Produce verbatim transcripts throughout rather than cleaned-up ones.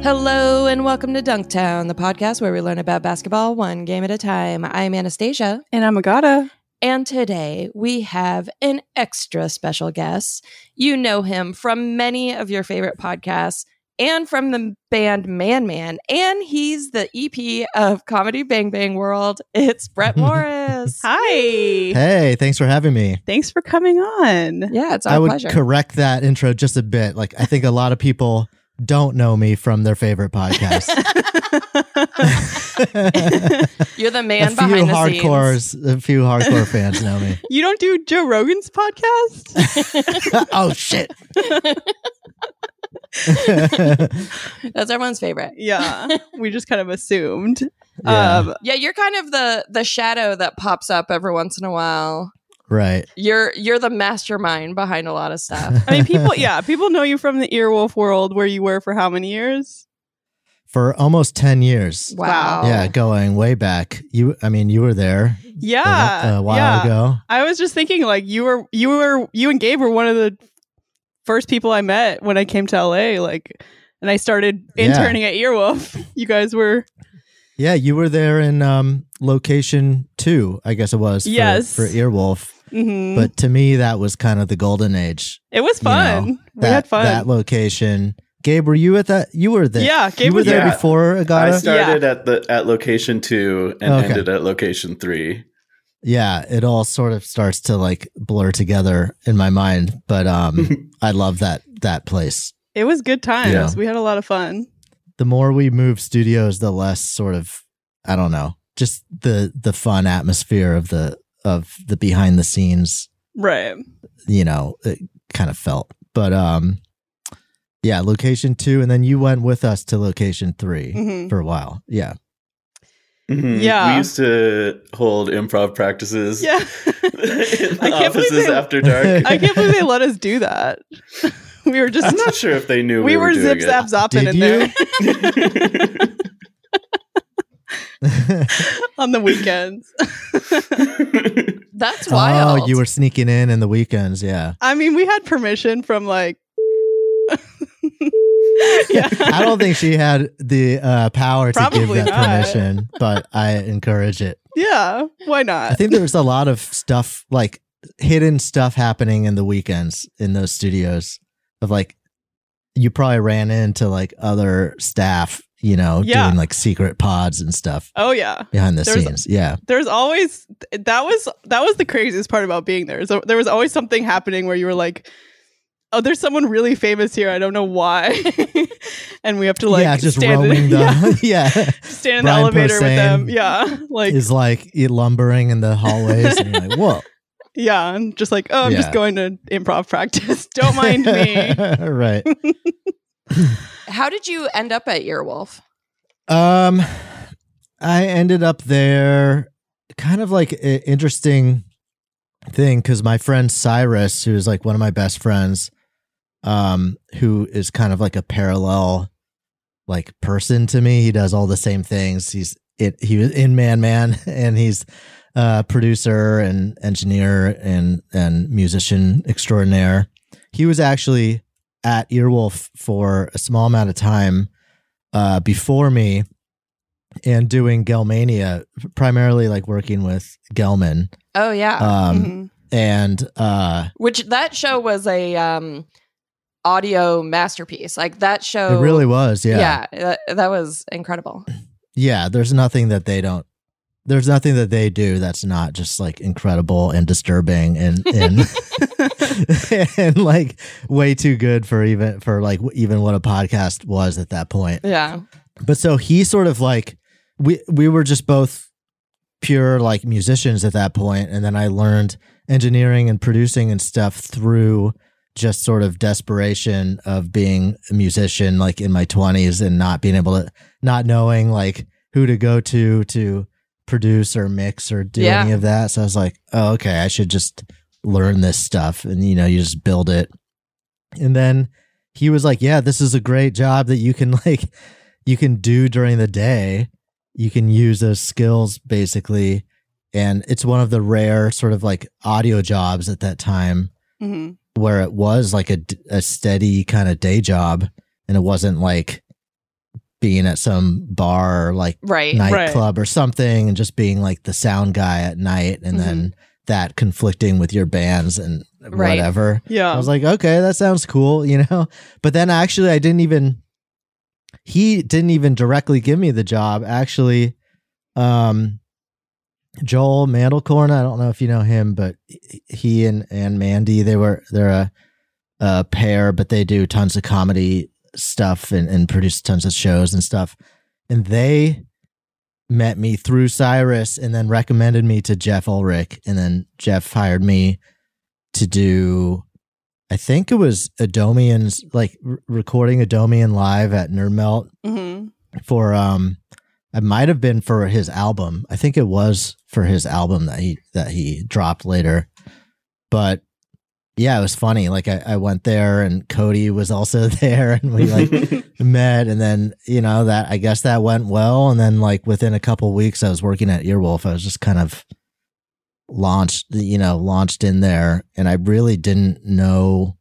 Hello and welcome to Dunktown, the podcast where we learn about basketball one game at a time. I'm Anastasia. And I'm Agata. And today we have an extra special guest. You know him from many of your favorite podcasts and from the band Man Man. And he's the E P of Comedy Bang Bang World. It's Brett Morris. Hi. Hey, thanks for having me. Thanks for coming on. Yeah, it's our I would pleasure. correct that intro just a bit. Like, I think a lot of people don't know me from their favorite podcast. You're the man a behind few the hardcores, scenes. A few hardcore fans know me. You don't do Joe Rogan's podcast? Oh, shit. That's everyone's favorite. Yeah, we just kind of assumed. Yeah. Um, Yeah, you're kind of the the shadow that pops up every once in a while. Right. You're you're the mastermind behind a lot of stuff. I mean, people, yeah, people know you from the Earwolf world where you were for how many years? For almost ten years. Wow. Yeah, going way back. You, I mean, you were there Yeah. a, a while yeah. ago. I was just thinking, like, you were, you were, you and Gabe were one of the first people I met when I came to L A, like, and I started interning Yeah. at Earwolf. You guys were, Yeah, you were there in um, location two, I guess it was. For, Yes. For Earwolf. mhm. But to me, that was kind of the golden age. it was you fun. know, we that, had fun. That location. Gabe, were you at that? You were there. Yeah, Gabe you were was there there. before Agata. I started at the at location two and Okay. ended at location three. Yeah, it all sort of starts to like blur together in my mind, but um, I love that that place. It was good times. Yeah. We had a lot of fun. The more we move studios, the less sort of I don't know, just the the fun atmosphere of the of the behind the scenes. Right. You know, it kind of felt, but um. Yeah, location two, and then you went with us to location three Mhm. for a while. Yeah. Mhm. Yeah. We used to hold improv practices Yeah. in the I can't believe offices they- after dark. I can't believe they let us do that. We were just I'm not sure if they knew we, we, were doing zip it. zap zopping Did in you? there on the weekends. That's wild. Oh, you were sneaking in in the weekends. Yeah. I mean, we had permission from like yeah. I don't think she had the uh, power to give Probably that not. permission, but I encourage it. Yeah, why I not? think there's a lot of stuff, like hidden stuff happening in the weekends in those studios of like, you probably ran into like other staff, you know, Yeah. doing like secret pods and stuff Oh yeah. behind the There's- scenes. Yeah. There's always that was that was the craziest part about being there. So there was always something happening where you were like, oh, there's someone really famous here. I don't know why. And we have to like yeah, just stand roaming in, the, yeah, stand in the Brian elevator with them. Posehn Yeah. Like is like e- lumbering in the hallways and you're like, whoa. yeah. And just like, oh, I'm just Yeah. going to improv practice. Don't mind me. Right. How did you end up at Earwolf? Um, I ended up there kind of like an interesting thing because my friend Cyrus, who is like one of my best friends, um, who is kind of like a parallel like person to me. He does all the same things. He's it. He was in Man Man, and he's a producer and engineer and and musician extraordinaire. He was actually at Earwolf for a small amount of time uh, before me, and doing Gelmania, primarily like working with Gelman. Oh yeah. Um, Mhm. And uh, Which that show was a um audio masterpiece. Like that show it really was. Yeah. Yeah, that, that was incredible. Yeah. There's nothing that they don't, there's nothing that they do that's not just like incredible and disturbing and, and, and like way too good for even, for like even what a podcast was at that point. Yeah. But so he sort of like, we, we were just both pure like musicians at that point, and then I learned engineering and producing and stuff through just sort of desperation of being a musician like in my twenties and not being able to, not knowing like who to go to to produce or mix or do Yeah. any of that. So I was like, oh, okay, I should just learn this stuff. And you know, you just build it. And then he was like, yeah, this is a great job that you can like you can do during the day. You can use those skills basically. And it's one of the rare sort of like audio jobs at that time Mhm. where it was like a, a steady kind of day job, and it wasn't like being at some bar or like Right. nightclub or something and just being like the sound guy at night and Mhm. then that conflicting with your bands and Right. whatever. Yeah. I was like, okay, that sounds cool, you know? But then actually, I didn't even, he didn't even directly give me the job. Actually, um, Joel Mandelkorn, I don't know if you know him, but he and, and Mandy, they were, they're a, a pair, but they do tons of comedy stuff and, and produce tons of shows and stuff. And they met me through Cyrus and then recommended me to Jeff Ulrich. And then Jeff hired me to do, I think it was Adomian's, like r- recording Adomian live at Nerd Melt Mm-hmm. for, um, it might have been for his album. I think it was for his album that he, that he dropped later. But yeah, it was funny. Like I, I went there and Cody was also there and we like met and then, you know, that I guess that went well. And then like within a couple weeks I was working at Earwolf. I was just kind of launched, you know, launched in there. And I really didn't know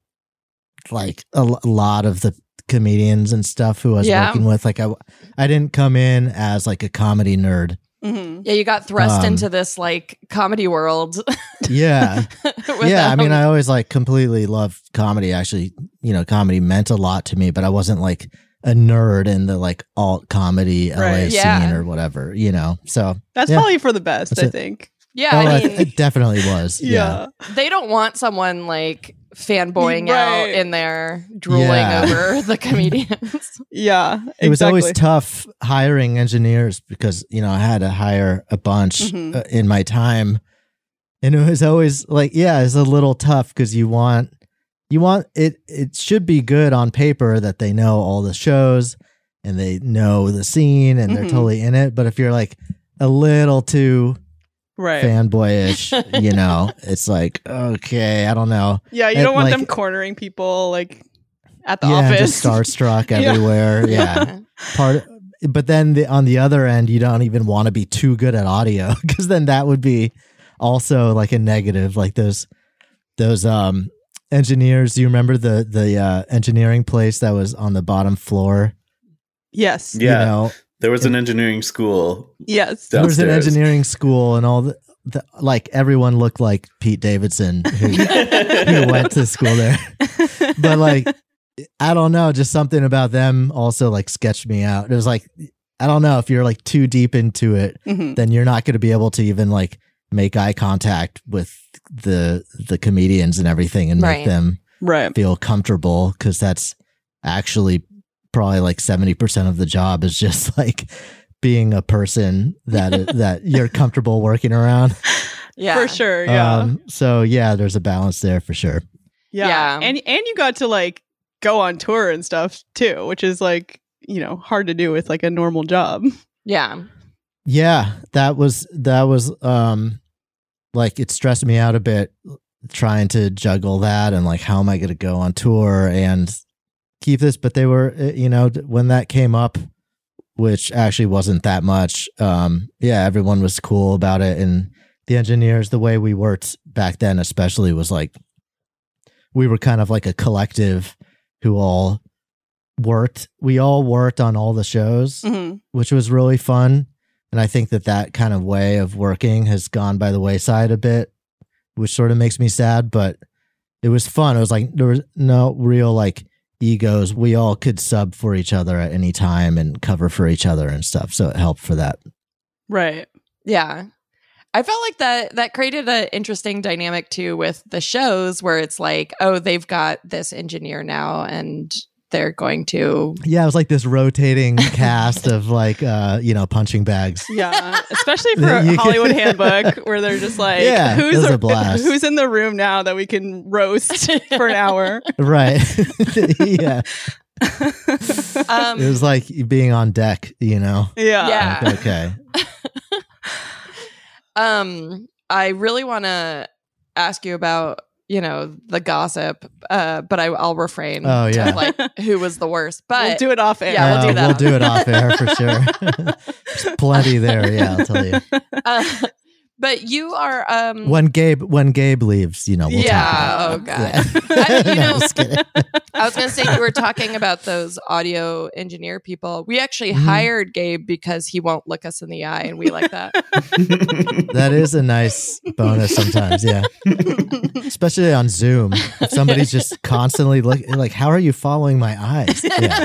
like a, l- a lot of the comedians and stuff who I was Yeah. working with. Like I, I didn't come in as like a comedy nerd. Mm-hmm. Yeah, you got thrust Um, into this like comedy world. Yeah. with Yeah, I mean, them. I always like completely loved comedy. Actually, you know, comedy meant a lot to me, but I wasn't like a nerd in the like alt comedy L A Right. scene Yeah. or whatever, you know. So That's Yeah. probably for the best, That's I it. think. yeah, oh, I it- mean, it definitely was. Yeah. Yeah. they don't want someone like fanboying out Right. in there drooling Yeah. over the comedians. Yeah. It was exactly. always tough hiring engineers because, you know, I had to hire a bunch Mhm. uh, in my time. And it was always like, yeah, it's a little tough because you want, you want it, it should be good on paper that they know all the shows and they know the scene and they're Mhm. totally in it. But if you're like a little too right. fanboyish, you know, it's like, okay, I don't know. Yeah, you And, don't want like- them cornering people like at the yeah, office. just starstruck Yeah. everywhere. Yeah. Part, but then the, on the other end, you don't even want to be too good at audio because then that would be also like a negative. Like those, those um engineers. Do you remember the the uh, engineering place that was on the bottom floor? Yes. Yeah. You know, There was an engineering school. Yes. there was an Downstairs. engineering school, and all the, the like everyone looked like Pete Davidson who, who went to school there. But like, I don't know, just something about them also like sketched me out. It was like, I don't know, if you're like too deep into it, Mhm. then you're not going to be able to even like make eye contact with the the comedians and everything and make Right. them Right. feel comfortable, because that's actually probably like seventy percent of the job is just like being a person that that you're comfortable working around. Yeah. For sure. Yeah. Um, so yeah, there's a balance there for sure. yeah. yeah. And and you got to like go on tour and stuff too, which is like, you know, hard to do with like a normal job. Yeah. Yeah, that was that was um like it stressed me out a bit trying to juggle that and like how am I going to go on tour and keep this, but they were uh, you know, when that came up, which actually wasn't that much, um yeah, everyone was cool about it, and the engineers, the way we worked back then especially was like we were kind of like a collective who all worked we all worked on all the shows, Mm-hmm. which was really fun. And I think that that kind of way of working has gone by the wayside a bit, which sort of makes me sad, but it was fun. It was like, there was no real like egos. We all could sub for each other at any time and cover for each other and stuff. So it helped for that. Right. Yeah. I felt like that that created an interesting dynamic too with the shows where it's like, oh, they've got this engineer now and they're going to Yeah, it was like this rotating cast of like, uh, you know, punching bags. Yeah. Especially for You can- Hollywood Handbook, where they're just like, Yeah, it who's was a- a blast. who's in the room now that we can roast for an hour? Right. Yeah. um It was like being on deck, you know? Yeah. Yeah. Like, okay. um I really want to ask you about, you know, the gossip, uh, but I, I'll refrain. Oh, to, yeah. like who was the worst? But We'll do it off air. Yeah, we'll do Uh, that. We'll do it off air for sure. There's plenty there. Yeah, I'll tell you. uh, But you are um when Gabe when Gabe leaves, you know, we'll yeah, talk oh about god. it. Yeah. I, you know, Just kidding. I was going to say you were talking about those audio engineer people. We actually Mhm. hired Gabe because he won't look us in the eye, and we like that. That is a nice bonus sometimes, yeah. Especially on Zoom. If somebody's just constantly looking like, how are you following my eyes? Yeah.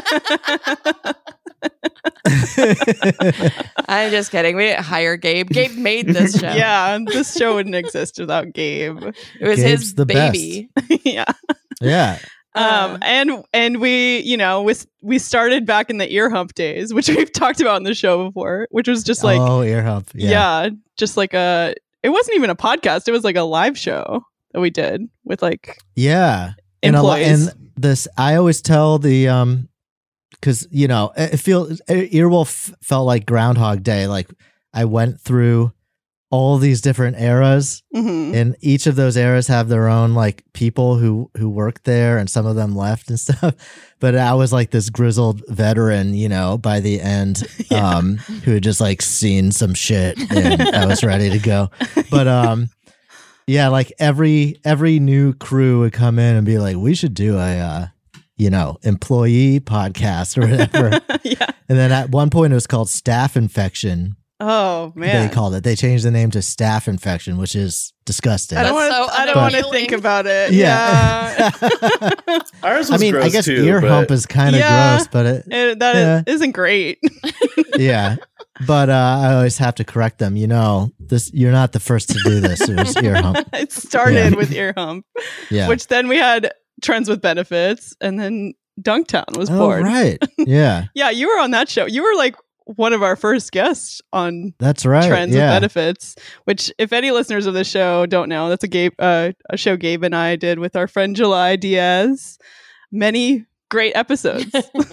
I'm just kidding. We didn't hire Gabe. Gabe made this show. Yeah, this show wouldn't exist without Gabe. It was Gabe's his the baby. Yeah. Yeah. Um, Uh, and and we, you know, we, we started back in the ear hump days, which we've talked about in the show before, which was just like, oh, ear hump. yeah. Yeah. just like a, it wasn't even a podcast. It was like a live show that we did with like Yeah. And, a lo- employees. and this, I always tell the, um, because, you know, it feels, Earwolf felt like Groundhog Day. Like I went through all these different eras, Mhm. and each of those eras have their own like people who who worked there, and some of them left and stuff. But I was like this grizzled veteran, you know, by the end, Yeah. um, who had just like seen some shit, and I was ready to go. But um, yeah, like every every new crew would come in and be like, "We should do a, uh, you know, employee podcast or whatever." Yeah. And then at one point, it was called Staff Infection. Oh man. They called it. They changed the name to Staff Infection, which is disgusting. I don't That's want to. so I don't want to unappealing. think about it. Yeah. Yeah. Ours was I mean, gross I guess too, ear but hump is kind of Yeah. gross, but it, It- that Yeah. is, isn't great. yeah. But uh, I always have to correct them. You know, this you're not the first to do this. It was ear hump. It started Yeah. with ear hump, Yeah. which then we had Trends with Benefits, and then Dunktown was oh, born. right. Yeah, Yeah, you were on that show. You were like one of our first guests on that's right. Trends yeah. with Benefits, which if any listeners of the show don't know, that's a Gabe, uh, a show Gabe and I did with our friend July Diaz. Many great episodes.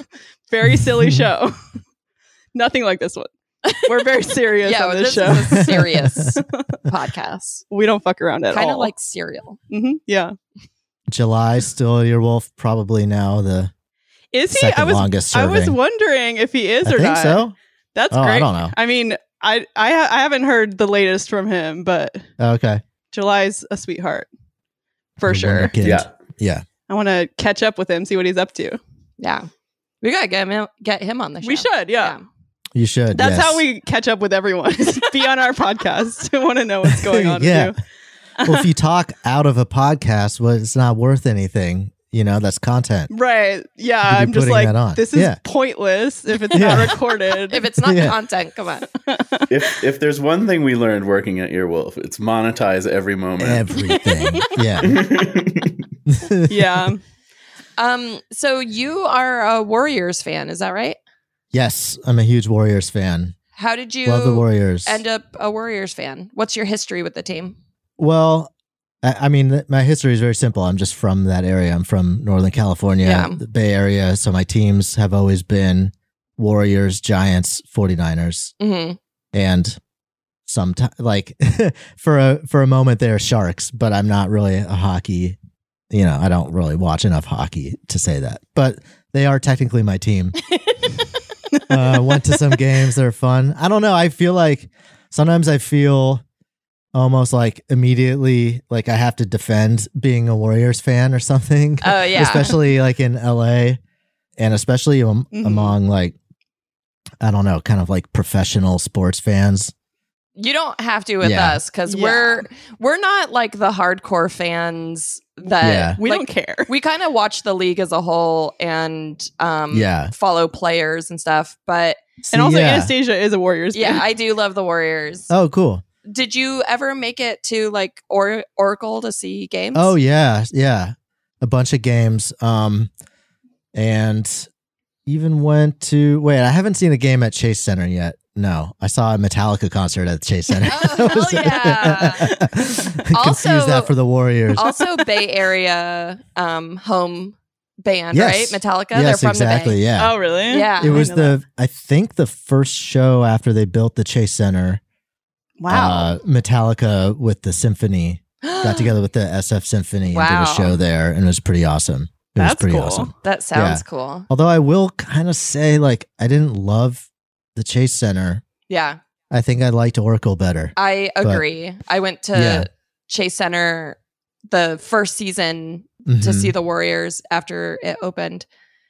Very silly show. Nothing like this one. We're very serious yeah, on this this, show. is a serious podcast. We don't fuck around at Kind all. of like cereal. hmm Yeah. July still Earwolf, probably now the Is he? second I was. longest I serving. was wondering if he is I or think not. so. That's Oh, great. I don't know. I mean, I I ha- I haven't heard the latest from him, but Okay, July's a sweetheart for The sure. wonderkid. yeah. Yeah. I want to catch up with him, see what he's up to. Yeah. We got to get him, get him on the show. We should, yeah. You should. That's yes. how we catch up with everyone. is be on our podcast. I want to know what's going on Yeah. with you. Well, if you talk out of a podcast, well, it's not worth anything. You know, that's content. Right. Yeah. You could be I'm just putting like, that on. this is Yeah. pointless if it's Yeah. not recorded. If it's not Yeah. content, come on. If if there's one thing we learned working at Earwolf, it's monetize every moment. Everything. Yeah. yeah. Um, so you are a Warriors fan, is that right? Yes, I'm a huge Warriors fan. How did you Love the Warriors. end up a Warriors fan? What's your history with the team? Well, I, I mean, th- my history is very simple. I'm just from that area. I'm from Northern California, Yeah. the Bay Area. So my teams have always been Warriors, Giants, 49ers, Mm-hmm. and sometimes, like, for a for a moment, they're Sharks. But I'm not really a hockey. You know, I don't really watch enough hockey to say that. But they are technically my team. uh, went to some games. They're fun. I don't know. I feel like sometimes I feel almost like immediately like I have to defend being a Warriors fan or something. Oh, yeah. Especially like in L A and especially um, Mhm. among like, I don't know, kind of like professional sports fans. You don't have to with Yeah. us because Yeah. we're we're not like the hardcore fans that Yeah. We like, don't care. we kind of watch the league as a whole and um Yeah. follow players and stuff. But See, And also, yeah. Anastasia is a Warriors yeah, fan. I do love the Warriors. Oh, cool. Did you ever make it to like or- Oracle to see games? Oh yeah, yeah. A bunch of games. Um and even went to wait, I haven't seen a game at Chase Center yet. No. I saw a Metallica concert at Chase Center. Oh, hell yeah. Confused Also- that for the Warriors. Also Bay Area um home band, Yes. right? Metallica. yes, They're from exactly. the Bay. Yeah. Oh, really? Yeah. It was I didn't know the I think the first show after they built the Chase Center. that. Wow. Uh, Metallica with the symphony got together with the S F Symphony and did Wow. a show there, and it was pretty awesome. It was That's pretty cool. awesome. That sounds Yeah. cool. Although I will kind of say, like, I didn't love the Chase Center. Yeah. I think I liked Oracle better. I agree. I went to Yeah. Chase Center the first season to Mhm. see the Warriors after it opened.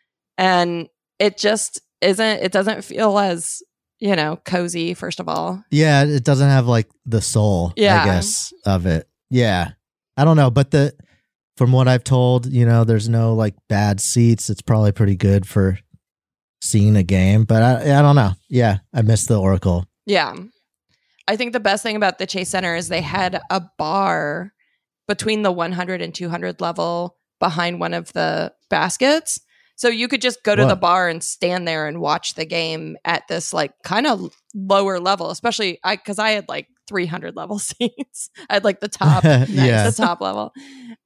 And it just isn't, it doesn't feel as, you know, cozy, first of all. Yeah, it doesn't have like the soul, Yeah. I guess, of it. Yeah. I don't know, but the from what I've told, you know, there's no like bad seats. It's probably pretty good for seeing a game, but I I don't know. Yeah, I missed the Oracle. Yeah. I think the best thing about the Chase Center is they had a bar between the one hundred and two hundred level behind one of the baskets. So you could just go to What? the bar and stand there and watch the game at this like kind of lower level, especially I because I had like three hundred level seats. I had like the top, Yeah. the top level.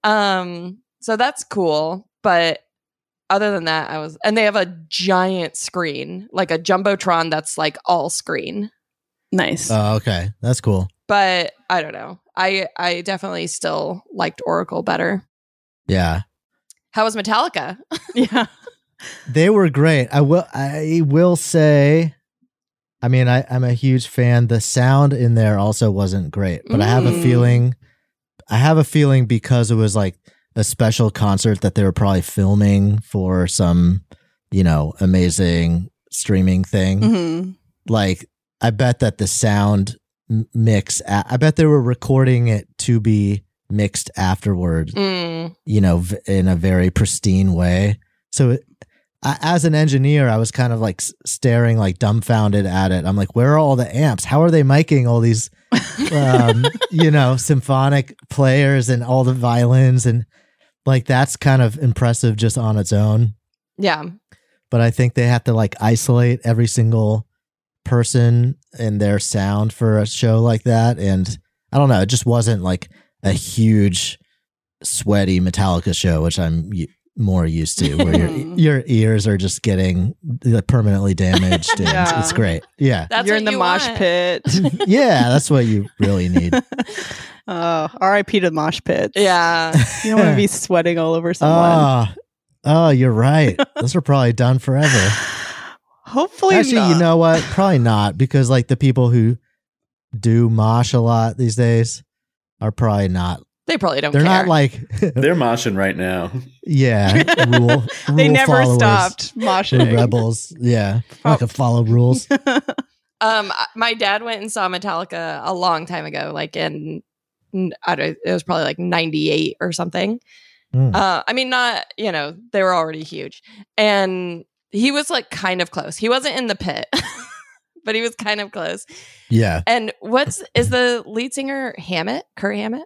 Um, so that's cool. But other than that, I was, and they have a giant screen, like a jumbotron that's like all screen. Nice. Oh, okay. That's cool. But I don't know. I I definitely still liked Oracle better. Yeah. How was Metallica? yeah. They were great. I will I will say I mean I, I'm a huge fan. The sound in there also wasn't great. But I have a Mm. feeling I have a feeling because it was like a special concert that they were probably filming for some, you know, amazing streaming thing. hmm Like I bet that the sound m- mix a- I bet they were recording it to be mixed afterward, Mm. you know, v- in a very pristine way. So it, I, as an engineer, I was kind of like s- staring like dumbfounded at it. I'm like, where are all the amps? How are they miking all these, um, you know, symphonic players and all the violins? And like, that's kind of impressive just on its own. Yeah. But I think they have to like isolate every single person and their sound for a show like that. And I don't know, it just wasn't like a huge sweaty Metallica show, which I'm u- more used to, where your your ears are just getting uh, permanently damaged. And Yeah. It's great. Yeah. That's You're what in the you mosh want. pit. Yeah, that's what you really need. Oh, R I P to mosh pits. Yeah. You don't want to be sweating all over someone. Oh, oh, you're right. Those are probably done forever. Hopefully Actually, not. you know what? Probably not, because like the people who do mosh a lot these days are probably not. They probably don't They're care. not like, They're moshing right now. yeah, rule. they rule never followers, stopped the moshing. rebels. Yeah, not gonna follow rules. Um, I- my dad went and saw Metallica a long time ago, like in, n- I don't, it was probably like ninety-eight or something. Mm. Uh, I mean, not, you know, they were already huge. And he was like kind of close. He wasn't in the pit, but he was kind of close. Yeah, And what's, is the lead singer Hammett? Kurt Hammett?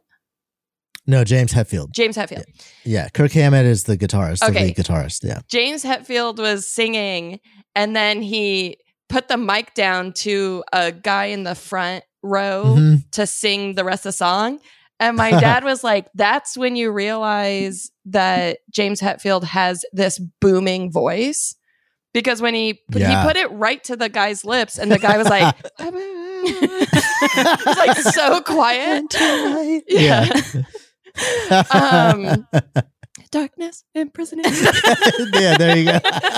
no, James Hetfield. James Hetfield. Yeah, Kirk Hammett is the guitarist, Okay. the lead guitarist. Yeah, James Hetfield was singing, and then he put the mic down to a guy in the front row Mhm. to sing the rest of the song. And my dad was like, that's when you realize that James Hetfield has this booming voice. Because when he Yeah. he put it right to the guy's lips, and the guy was like, it's like so quiet. Yeah. Um, Darkness imprisoning. Yeah, there you go.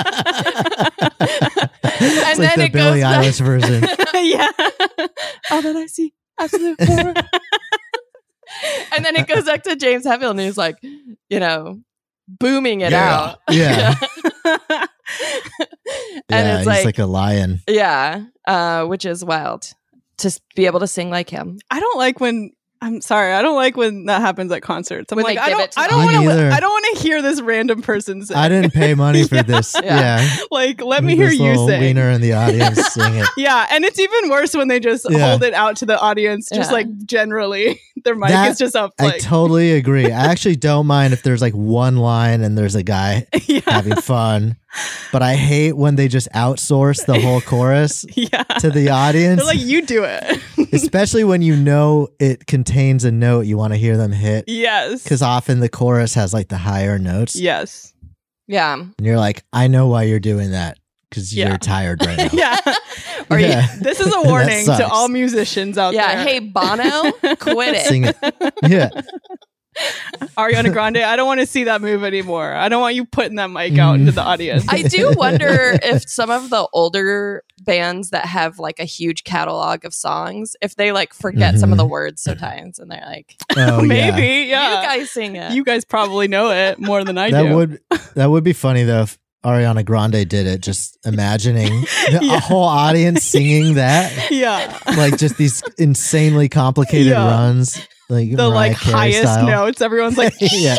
It's like then the it Billie goes back- Eilish version. yeah. All that I see, absolute horror. And then it goes back to James Hetfield, and he's like, you know, booming it Yeah. out. Yeah. and Yeah, it's he's like, like a lion. yeah, uh, which is wild to s- be able to sing like him. I don't like when I'm sorry, I don't like when that happens at concerts. I'm When like, they I give don't it to I them. don't Me want neither. to I don't want to hear this random person sing. I didn't pay money for Yeah. this. Yeah. Yeah. like let me hear This you little sing. wiener in the audience sing it. Yeah, and it's even worse when they just Yeah. hold it out to the audience, just Yeah. like generally. Their mic That- is just up I like totally agree. I actually don't mind if there's like one line and there's a guy yeah. having fun, but I hate when they just outsource the whole chorus yeah. to the audience, They're like, you do it. especially when you know it contains a note you want to hear them hit, yes. because often the chorus has like the higher notes, Yes. Yeah. and you're like, I know why you're doing that, because Yeah. you're tired right now. yeah. Or you- Yeah. This is a That warning to sucks. all musicians out yeah. there. Hey, Bono, quit it. Sing it. Yeah. Ariana Grande, I don't want to see that move anymore. I don't want you putting that mic out into the audience. I do wonder if some of the older bands that have like a huge catalog of songs, if they like forget mm-hmm. some of the words sometimes, and they're like, oh, maybe, yeah. You guys sing it. You guys probably know it more than I that do. Would that would be funny though if Ariana Grande did it, just imagining the, yeah. a whole audience singing that. Yeah. Like just these insanely complicated yeah. runs. Like the Mariah like Carey highest style. notes. Everyone's like, yeah.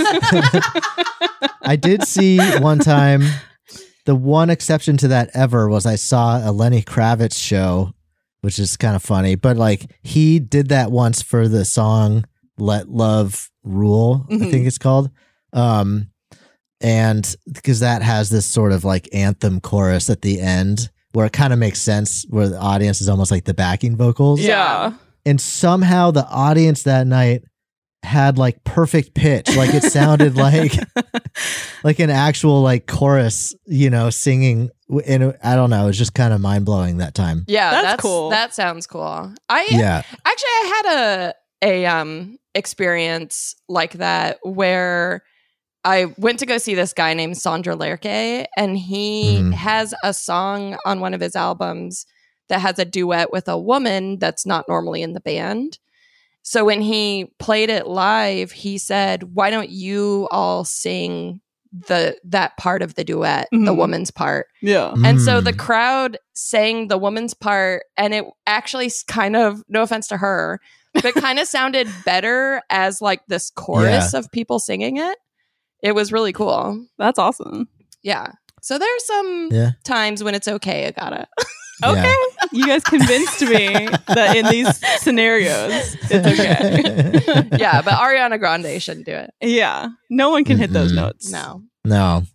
I did see one time, the one exception to that ever was I saw a Lenny Kravitz show, which is kind of funny, but like he did that once for the song Let Love Rule, mm-hmm. I think it's called. Um, and because that has this sort of like anthem chorus at the end where it kind of makes sense, where the audience is almost like the backing vocals. Yeah. And somehow the audience that night had like perfect pitch. Like it sounded like like an actual like chorus, you know, singing. And I don't know. It was just kind of mind blowing that time. Yeah, that's, that's cool. That sounds cool. I yeah. Actually, I had a a um experience like that where I went to go see this guy named Sondre Lerche, and he mm. has a song on one of his albums that has a duet with a woman that's not normally in the band. So when he played it live, he said, why don't you all sing the that part of the duet, mm-hmm. the woman's part? Yeah. Mm. And so the crowd sang the woman's part, and it actually kind of, no offense to her, but kind of sounded better as like this chorus yeah. of people singing it. It was really cool. That's awesome. Yeah. So there's some yeah. times when it's okay, Agata. Okay. Yeah. You guys convinced me that in these scenarios, it's okay. Yeah, but Ariana Grande shouldn't do it. Yeah. No one can hit Mm-mm. those notes. No. No.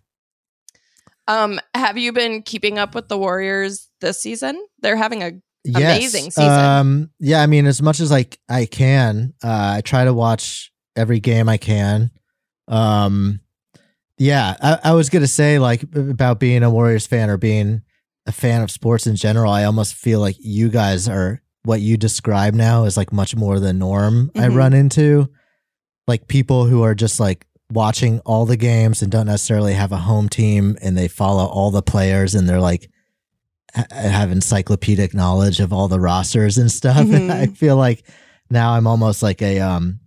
Um, have you been keeping up with the Warriors this season? They're having a yes. amazing season. Um, yeah, I mean, as much as like I can, uh, I try to watch every game I can. Um, yeah, I, I was gonna say like about being a Warriors fan or being a fan of sports in general. I almost feel like you guys are, what you describe now is like much more the norm mm-hmm. I run into. Like people who are just like watching all the games and don't necessarily have a home team, and they follow all the players, and they're like ha- have encyclopedic knowledge of all the rosters and stuff. Mm-hmm. And I feel like now I'm almost like a um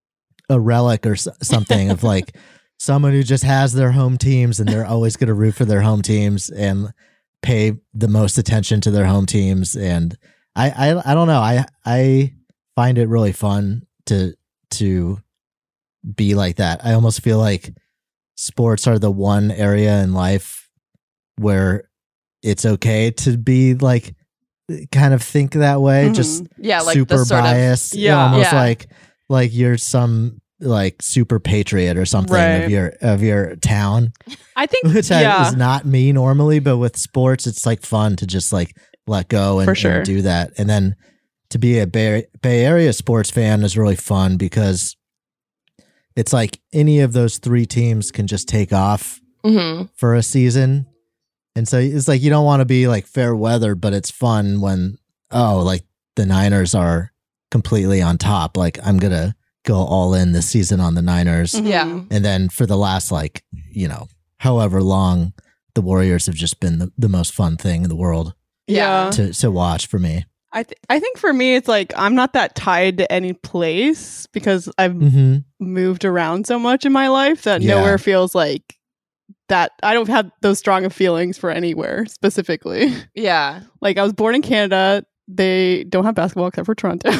a relic or s- something of like someone who just has their home teams, and they're always going to root for their home teams and pay the most attention to their home teams. And I, I, I don't know. I, I find it really fun to, to be like that. I almost feel like sports are the one area in life where it's okay to be like, kind of think that way. Mm-hmm. Just yeah, like super the sort biased. Of, yeah. Almost yeah. like, like you're some like super patriot or something right. of your, of your town. I think Which yeah. is not me normally, but with sports, it's like fun to just like let go and, For sure. and do that. And then to be a Bay, Bay Area sports fan is really fun because it's like any of those three teams can just take off mm-hmm. for a season. And so it's like you don't want to be like fair weather, but it's fun when, oh, like the Niners are completely on top. Like I'm going to go all in this season on the Niners. Mm-hmm. Yeah. And then for the last like, you know, however long, the Warriors have just been the, the most fun thing in the world Yeah. to, to watch for me. I th- I think for me, it's like I'm not that tied to any place because I've Mm-hmm. moved around so much in my life that Yeah. nowhere feels like that. I don't have those strong of feelings for anywhere specifically. Yeah. Like I was born in Canada. They don't have basketball except for Toronto.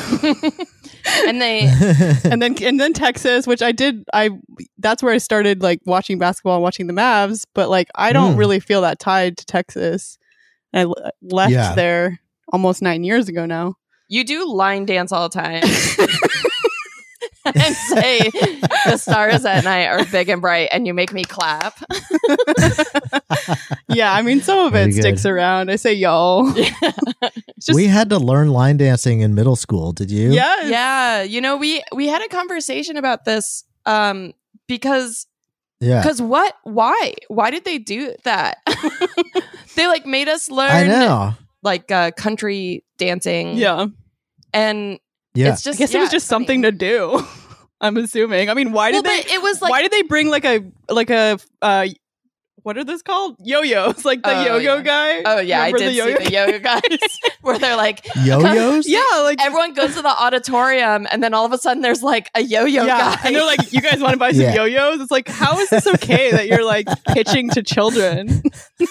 And they and then and then Texas, which I did I that's where I started like watching basketball and watching the Mavs, but like I don't Mm. really feel that tied to Texas. I l- left Yeah. there almost nine years ago now. you do line dance all the time. And say the stars at night are big and bright, and you make me clap. Yeah, I mean some of Very it sticks good. around. I say y'all. It's just we had to learn line dancing in middle school. Did you? yes. Yeah, you know, we we had a conversation about this um because Yeah. because what why why did they do that? They like made us learn I know. like uh, country dancing. Yeah. And Yeah. it's just I guess it yeah, was just it's funny. something to do. I'm assuming. I mean, why Well, did they? but it was like why did they bring like a like a uh, what are those called? Yo-yos, like the Oh, yo-yo yeah. guy. oh yeah, Remember I did the yo-yo see the yo-yo guys where they're like Yo-yos? Yeah, like everyone goes to the auditorium and then all of a sudden there's like a yo-yo yeah, guy and they're like, "You guys want to buy some Yeah. yo-yos?" It's like, how is this okay that you're like pitching to children?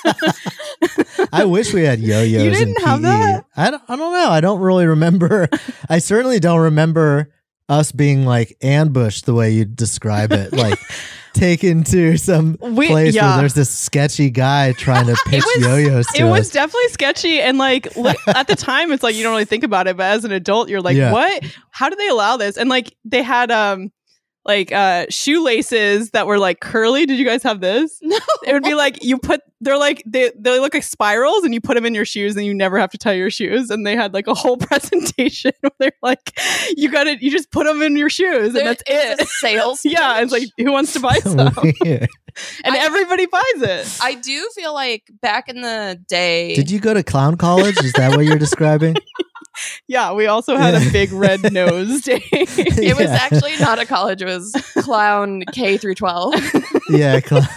I wish we had yo-yos. You in didn't have P E. that? I don't, I don't know. I don't really remember. I certainly don't remember us being like ambushed the way you describe it. Like taken to some We- place yeah. where there's this sketchy guy trying to pitch was- yo-yos to It us. was definitely sketchy, and like look, at the time, it's like you don't really think about it, but as an adult, you're like, Yeah. "What? How do they allow this?" And like they had um like uh shoelaces that were like curly. Did you guys have this? No. It would be like you put they're like they they look like spirals, and you put them in your shoes, and you never have to tie your shoes. And they had like a whole presentation where they're like, "You got to you just put them in your shoes, There- and that's it's it." a sales Yeah, it's like, pitch. who wants to buy some? Weird. And I- everybody buys it. I do feel like back in the day Did you go to clown college? Is that what you're describing? Yeah, we also had a big red nose day. it was Yeah. actually not a college, it was clown K through twelve. Yeah, clown.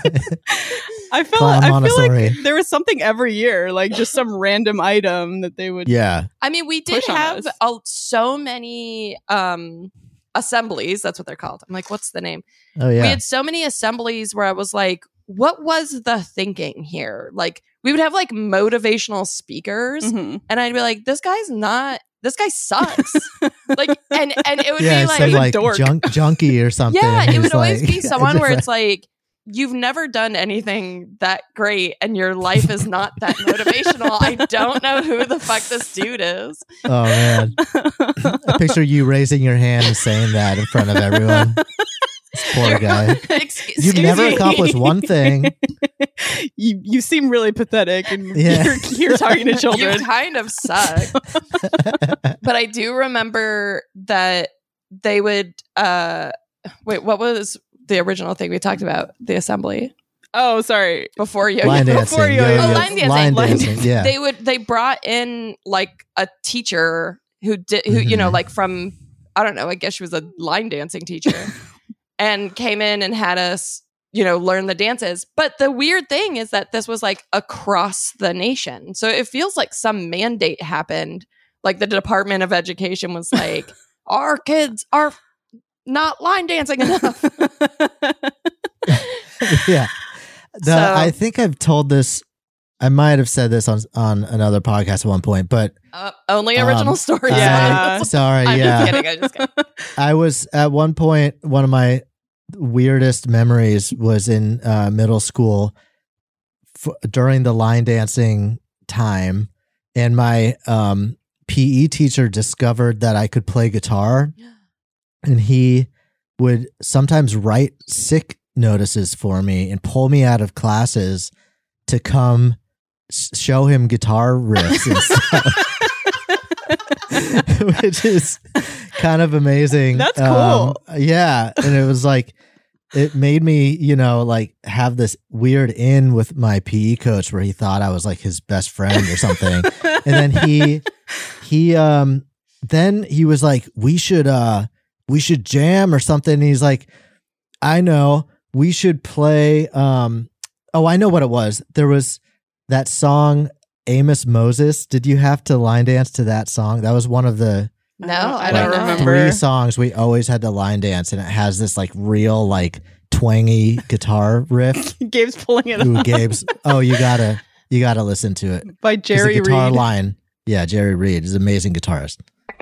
I felt Clown I feel Montessori. like there was something every year, like just some random item that they would. Yeah. I mean, we did Push on have us. a, so many um assemblies, that's what they're called. I'm like, what's the name? Oh We yeah. had so many assemblies where I was like, what was the thinking here? Like, we would have like motivational speakers, Mhm. and I'd be like, this guy's not, this guy sucks. like, and and it would Yeah, be like, some like dork. junk, junkie or something. yeah, it who's would always like- be someone where just it's like, you've never done anything that great and your life is not that motivational. I don't know who the fuck this dude is. like, oh man. I picture you raising your hand and saying that in front of everyone. This poor guy. Excuse You've never me. accomplished one thing. you you seem really pathetic, and Yeah. you're, you're talking to You children. kind of suck. But I do remember that they would uh wait, what was the original thing we talked about? The assembly Oh, sorry. before yo Line dancing. Before yo-yo. yo-yo. Oh, line dancing. Line Line dancing. Yeah. They would they brought in like a teacher who did who you know Mhm. like from I don't know, I guess she was a line dancing teacher and came in and had us, you know, learn the dances. But the weird thing is that this was like across the nation. So it feels like some mandate happened. Like the Department of Education was like, our kids are not line dancing enough. yeah. The, So- I think I've told this. I might have said this on on another podcast at one point, but Uh, only original Um, stories. Yeah. I, sorry, I'm yeah. just kidding. I'm just kidding. I was at one point, one of my weirdest memories was in uh, middle school f- during the line dancing time. And my um, P E teacher discovered that I could play guitar. And he would sometimes write sick notices for me and pull me out of classes to come s- show him guitar riffs and stuff. Which is kind of amazing. That's Um, cool. yeah. And it was like, it made me, you know, like have this weird in with my P E coach where he thought I was like his best friend or something. And then he, he, um, then he was like, we should, uh, we should jam or something. And he's like, I know, we should play, um, oh, I know what it was. There was that song, Amos Moses. Did you have to line dance to that song? That was one of the No, I I don't don't know. remember. three songs we always had to line dance, and it has this like real like twangy guitar riff. Gabe's pulling it Ooh, up Gabe's. Oh, you gotta you gotta listen to it. 'Cause by Jerry the guitar Reed. line. Yeah, Jerry Reed is an amazing guitarist.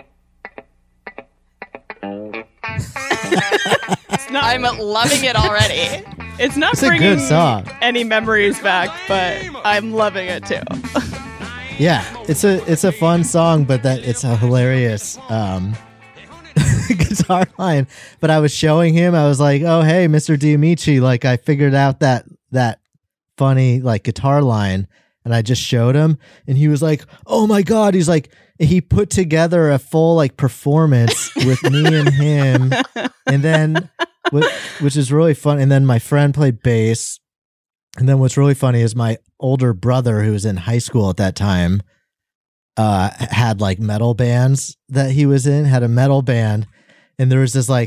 It's not, I'm loving it already. it's not It's a bringing good song. any memories back, but I'm loving it too. Yeah, it's a it's a fun song, but that it's a hilarious um, guitar line. But I was showing him, I was like, "Oh, hey, Mister Diamici, like I figured out that that funny like guitar line," and I just showed him, and he was like, "Oh my god!" He's like, he put together a full like performance with me and him, and then wh- which is really fun. And then my friend played bass. And then what's really funny is my older brother, who was in high school at that time, uh, had like metal bands that he was in, had a metal band. And there was this like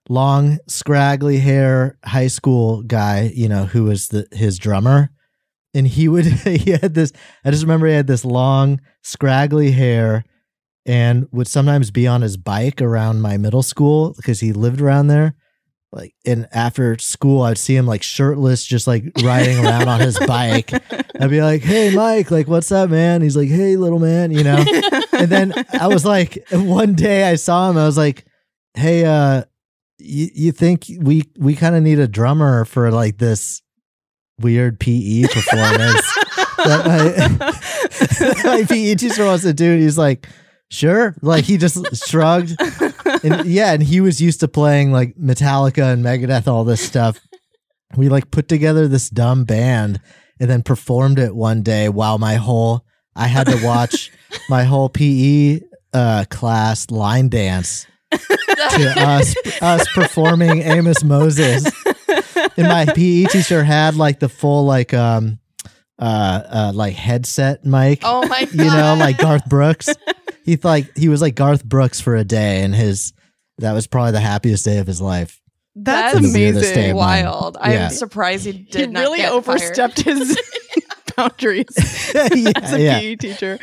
long, scraggly hair high school guy, you know, who was the his drummer. And he would, he had this, I just remember he had this long, scraggly hair and would sometimes be on his bike around my middle school because he lived around there. Like, and after school, I'd see him like shirtless, just like riding around on his bike. I'd be like, "Hey, Mike, like, what's up, man?" He's like, "Hey, little man," you know. And then I was like, one day I saw him. I was like, "Hey, uh, you, you think we we kind of need a drummer for like this weird P E performance that my, my P E teacher wants to do?" And he's like, "Sure." Like, he just shrugged. And yeah, and he was used to playing like Metallica and Megadeth, all this stuff. We like put together this dumb band and then performed it one day while my whole, I had to watch my whole P E uh, class line dance to us, us performing Amos Moses. And my P E teacher had like the full like, um, uh, uh, like headset mic. Oh my God. You know, like Garth Brooks. He like he was like Garth Brooks for a day, and his that was probably the happiest day of his life. That's, That's amazing. Wild. Yeah. I'm surprised he did He not really get overstepped fired. his boundaries yeah, as a yeah. P E teacher.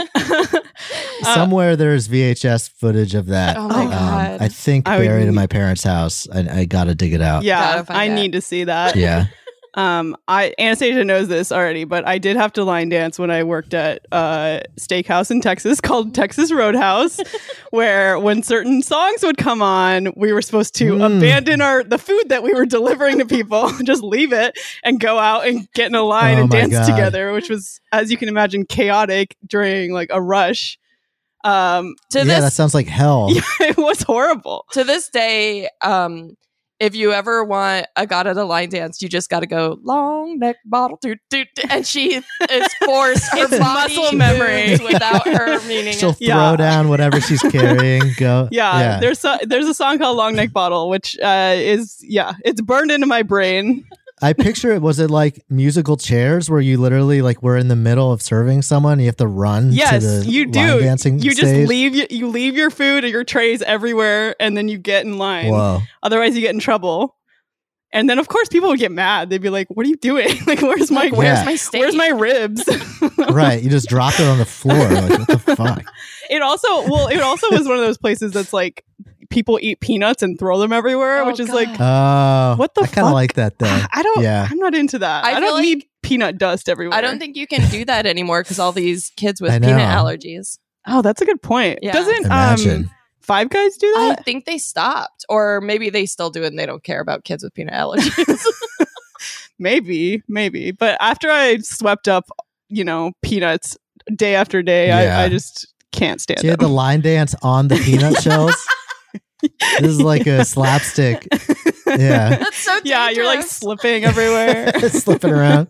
Somewhere there's V H S footage of that. Oh my Um, God. I think I would buried in need- my parents' house. I, I got to dig it out. Yeah, Gotta find I it. need to see that. Yeah. Um, I Anastasia knows this already, but I did have to line dance when I worked at a steakhouse in Texas called Texas Roadhouse, where when certain songs would come on, we were supposed to Mm. abandon our the food that we were delivering to people, just leave it and go out and get in a line Oh and my dance God. together, which was, as you can imagine, chaotic during like a rush. Um, to yeah, this that sounds like hell. yeah, it was horrible. to this day, um, if you ever want a God of the Line dance, you just got to go long neck bottle, doot, doot, doot, and she is forced her It's body muscle memory. moves without her meaning She'll it. throw Yeah. down whatever she's carrying. Go. Yeah, there's so, there's a song called Long Neck Bottle, which uh, is yeah, it's burned into my brain. I picture it. Was it like musical chairs where you literally like were in the middle of serving someone and you have to run Yes, to the you line do. dancing You just stage? leave y- you leave your food or your trays everywhere, and then you get in line. Whoa. Otherwise, you get in trouble. And then, of course, people would get mad. They'd be like, "What are you doing? Like, where's my Like, where's Yeah. my steak? where's my ribs?" Right. You just dropped it on the floor. Like, what the fuck? It also well, it also was one of those places that's like people eat peanuts and throw them everywhere, Oh, which is God. like Oh. What the I kind of fuck? like that though. I don't. Yeah. I'm not into that. I I, feel don't like- need peanut dust everywhere. I don't think you can do that anymore because all these kids with I know. peanut allergies. Oh, that's a good point. Yeah. Doesn't Imagine. um Five Guys do I that? think they stopped, or maybe they still do it and they don't care about kids with peanut allergies. Maybe, maybe. But after I swept up, you know, peanuts day after day, Yeah. I, I just can't stand She had the them. line dance on the peanut shells. This is like a slapstick. Yeah. That's so dangerous. Yeah, you're like slipping everywhere. Slipping around.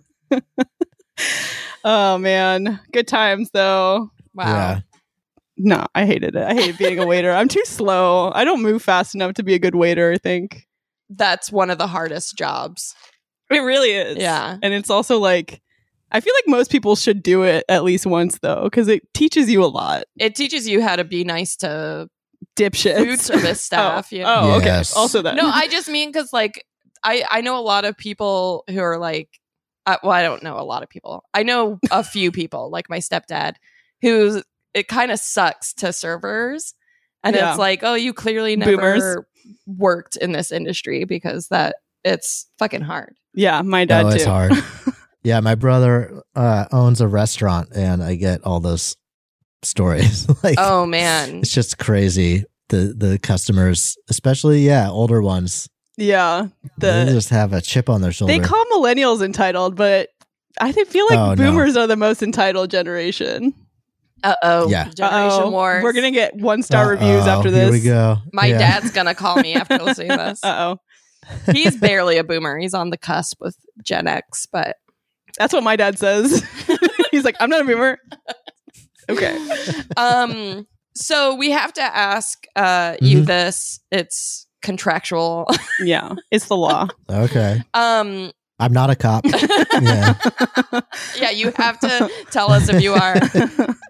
Oh man, good times though. wow. Yeah. No, I hated it. I hated being a waiter. I'm too slow. I don't move fast enough to be a good waiter, I think. That's one of the hardest jobs. It really is. Yeah. And it's also like, I feel like most people should do it at least once though, because it teaches you a lot. It teaches you how to be nice to Dipshits. food service staff. Oh, you know? oh okay. Yes. Also that. No, I just mean because like I I know a lot of people who are like, uh, well, I don't know a lot of people. I know a few people, like my stepdad, who it kind of sucks to servers, and Yeah. it's like, oh, you clearly never Boomers. worked in this industry because that it's fucking hard. yeah, my dad Oh, too. it's hard. Yeah, my brother uh, owns a restaurant, and I get all those stories. Like, Oh man, it's just crazy. The the customers, especially yeah, older ones, Yeah. they The just have a chip on their shoulder. they call millennials entitled, but I think- feel like Oh, no. boomers are the most entitled generation. uh oh, Yeah. generation Uh-oh. wars. We're gonna get one star Uh-oh, reviews after this. Here we go. My Yeah. dad's gonna call me after listening to this. Uh oh. He's barely a boomer. He's on the cusp with Gen X, but That's what my dad says. He's like, I'm not a boomer. Okay. um so we have to ask uh you Mhm. this. It's contractual. Yeah. It's the law. Okay, um I'm not a cop. Yeah. yeah, you have to tell us if you are.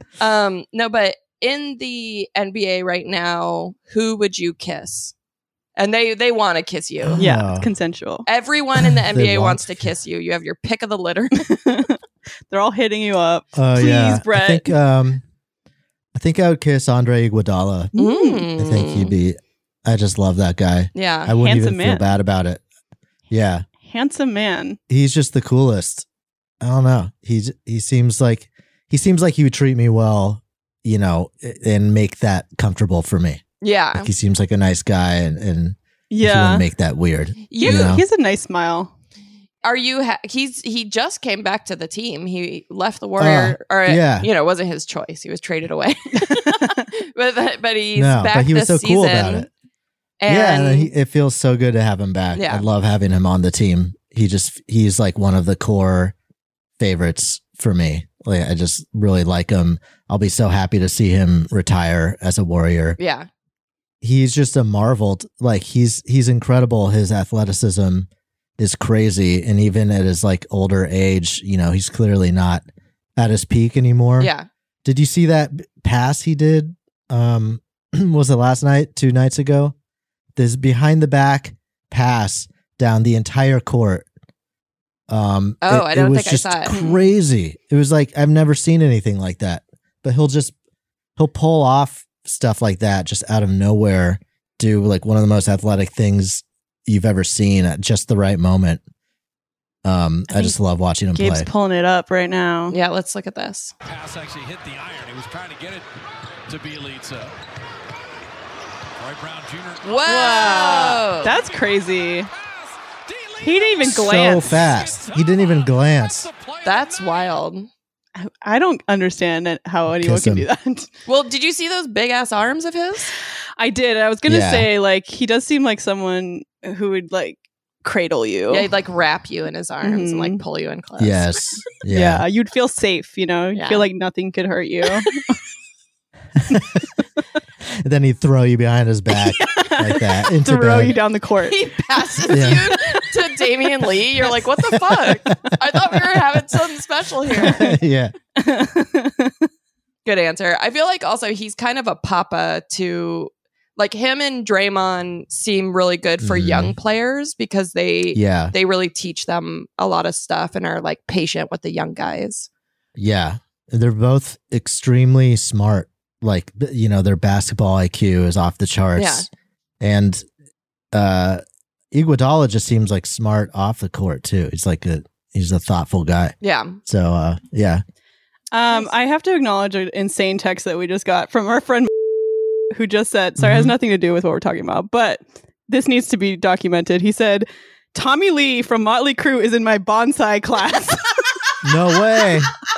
Um no, but in the N B A right now, who would you kiss? And they they want to kiss you. Yeah, Oh. it's consensual. Everyone in the N B A They want wants to to kiss you. You have your pick of the litter. They're all hitting you up. Oh Please, yeah, Brett. I think um, I think I would kiss Andre Iguodala. Mm. I think he'd be. I just love that guy. Yeah. I wouldn't Handsome even feel man. bad about it. Yeah, Handsome man. he's just the coolest. I don't know. He's he seems like he seems like he would treat me well, you know, and make that comfortable for me. Yeah. Like he seems like a nice guy, and and he Yeah. wouldn't make that weird. He You has, know? a, he has a nice smile. are you ha- he's he just came back to the team. He left the Warrior or yeah. you know, it wasn't his choice. He was traded away. but but he's no, back but he was this so cool season. about it. And yeah, and he, it feels so good to have him back. Yeah. I love having him on the team. He just he's like one of the core favorites for me. Like I just really like him. I'll be so happy to see him retire as a Warrior. yeah. He's just a marvel. Like he's he's incredible. His athleticism is crazy, and even at his like older age, you know, he's clearly not at his peak anymore. Yeah. Did you see that pass he did? Um, was it last night? Two nights ago? This behind the back pass down the entire court. Um, Oh, it, I don't it was think I just saw it. crazy. It was like I've never seen anything like that. But he'll just he'll pull off stuff like that just out of nowhere. Do like one of the most athletic things you've ever seen at just the right moment. Um, I I, just love watching him Gabe's play. pulling it up right now. Yeah, let's look at this. Pass actually hit the iron. He was trying to get it to Bielitsa. Roy Brown Junior Whoa. Wow. That's crazy. He didn't even So glance. fast. He didn't even glance. That's wild. I- I don't understand it- how anyone Kiss can him. do that. Well, did you see those big ass arms of his? I did. I was gonna Yeah. say, like, he does seem like someone who would like cradle you. Yeah, he'd like wrap you in his arms and like Mhm. pull you in close. Yes. yeah. Yeah. you'd feel safe. You know, you Yeah. feel like nothing could hurt you. And then he'd throw you behind his back like that into Throw bed. you down the court. He passes Yeah. you to Damian Lee. You're like, what the fuck? I thought we were having something special here. Yeah. Good answer. I feel like also he's kind of a papa to like him and Draymond seem really good for Mhm. young players because they Yeah. they really teach them a lot of stuff and are like patient with the young guys. Yeah. They're both extremely smart. Like, you know, their basketball I Q is off the charts. Yeah. And uh Iguodala just seems like smart off the court too. He's like a he's a thoughtful guy. Yeah. So uh yeah. Um, I have to acknowledge an insane text that we just got from our friend who just said, sorry, it has Mhm. nothing to do with what we're talking about, but this needs to be documented. He said, Tommy Lee from Motley Crue is in my bonsai class. No way.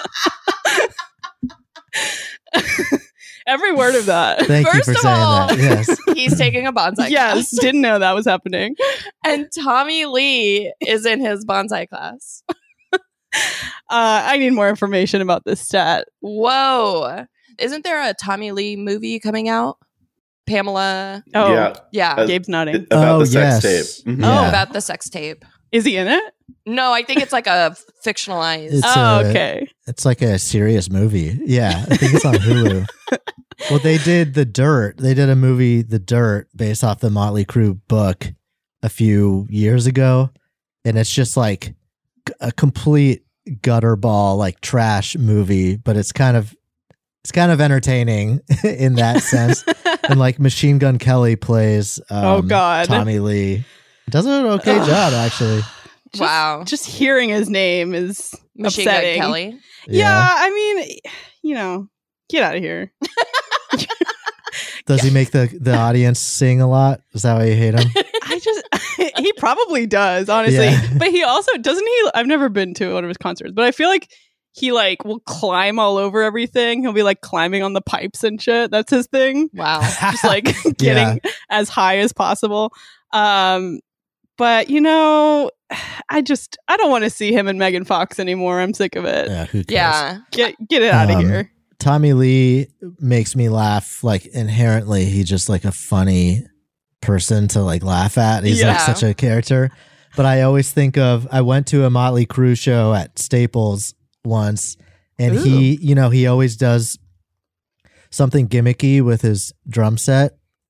Every word of that. Thank First you of for saying all- that. Yes. He's taking a bonsai Yes, class. didn't know that was happening. And Tommy Lee is in his bonsai class. Uh, I need more information about this stat. Whoa. Isn't there a Tommy Lee movie coming out? Pamela. Oh, Yeah. Yeah. Uh, Gabe's nodding. About Oh, the sex yes. tape. Mhm. Oh, Yeah. about the sex tape. Is he in it? No, I think it's like a fictionalized. It's oh, a- okay. It's like a serious movie. Yeah. I think it's on Hulu. Well, they did The Dirt. They did a movie, The Dirt, based off the Motley Crue book a few years ago. And it's just like a complete gutterball, like trash movie, but it's kind of it's kind of entertaining in that sense. And like Machine Gun Kelly plays um, Oh, God. Tommy Lee. Does an okay job, actually. Just- wow. Just hearing his name is Machine Gun upsetting. Kelly. Yeah. I mean, you know, get out of here. Does he make the, the audience sing a lot? Is that why you hate him? I just, he probably does, honestly. Yeah. But he also, doesn't he? I've never been to one of his concerts, but I feel like he like will climb all over everything. He'll be like climbing on the pipes and shit. That's his thing. Wow. Just like getting as high as possible. Um, but you know, I just, I don't want to see him and Megan Fox anymore. I'm sick of it. Yeah, who cares? Yeah. Get, get it out of Um, here. Tommy Lee makes me laugh. Like inherently, he's just like a funny person to like laugh at. He's like Yeah. such a character. But I always think of I went to a Motley Crue show at Staples once, and Ooh. he, you know, he always does something gimmicky with his drum set.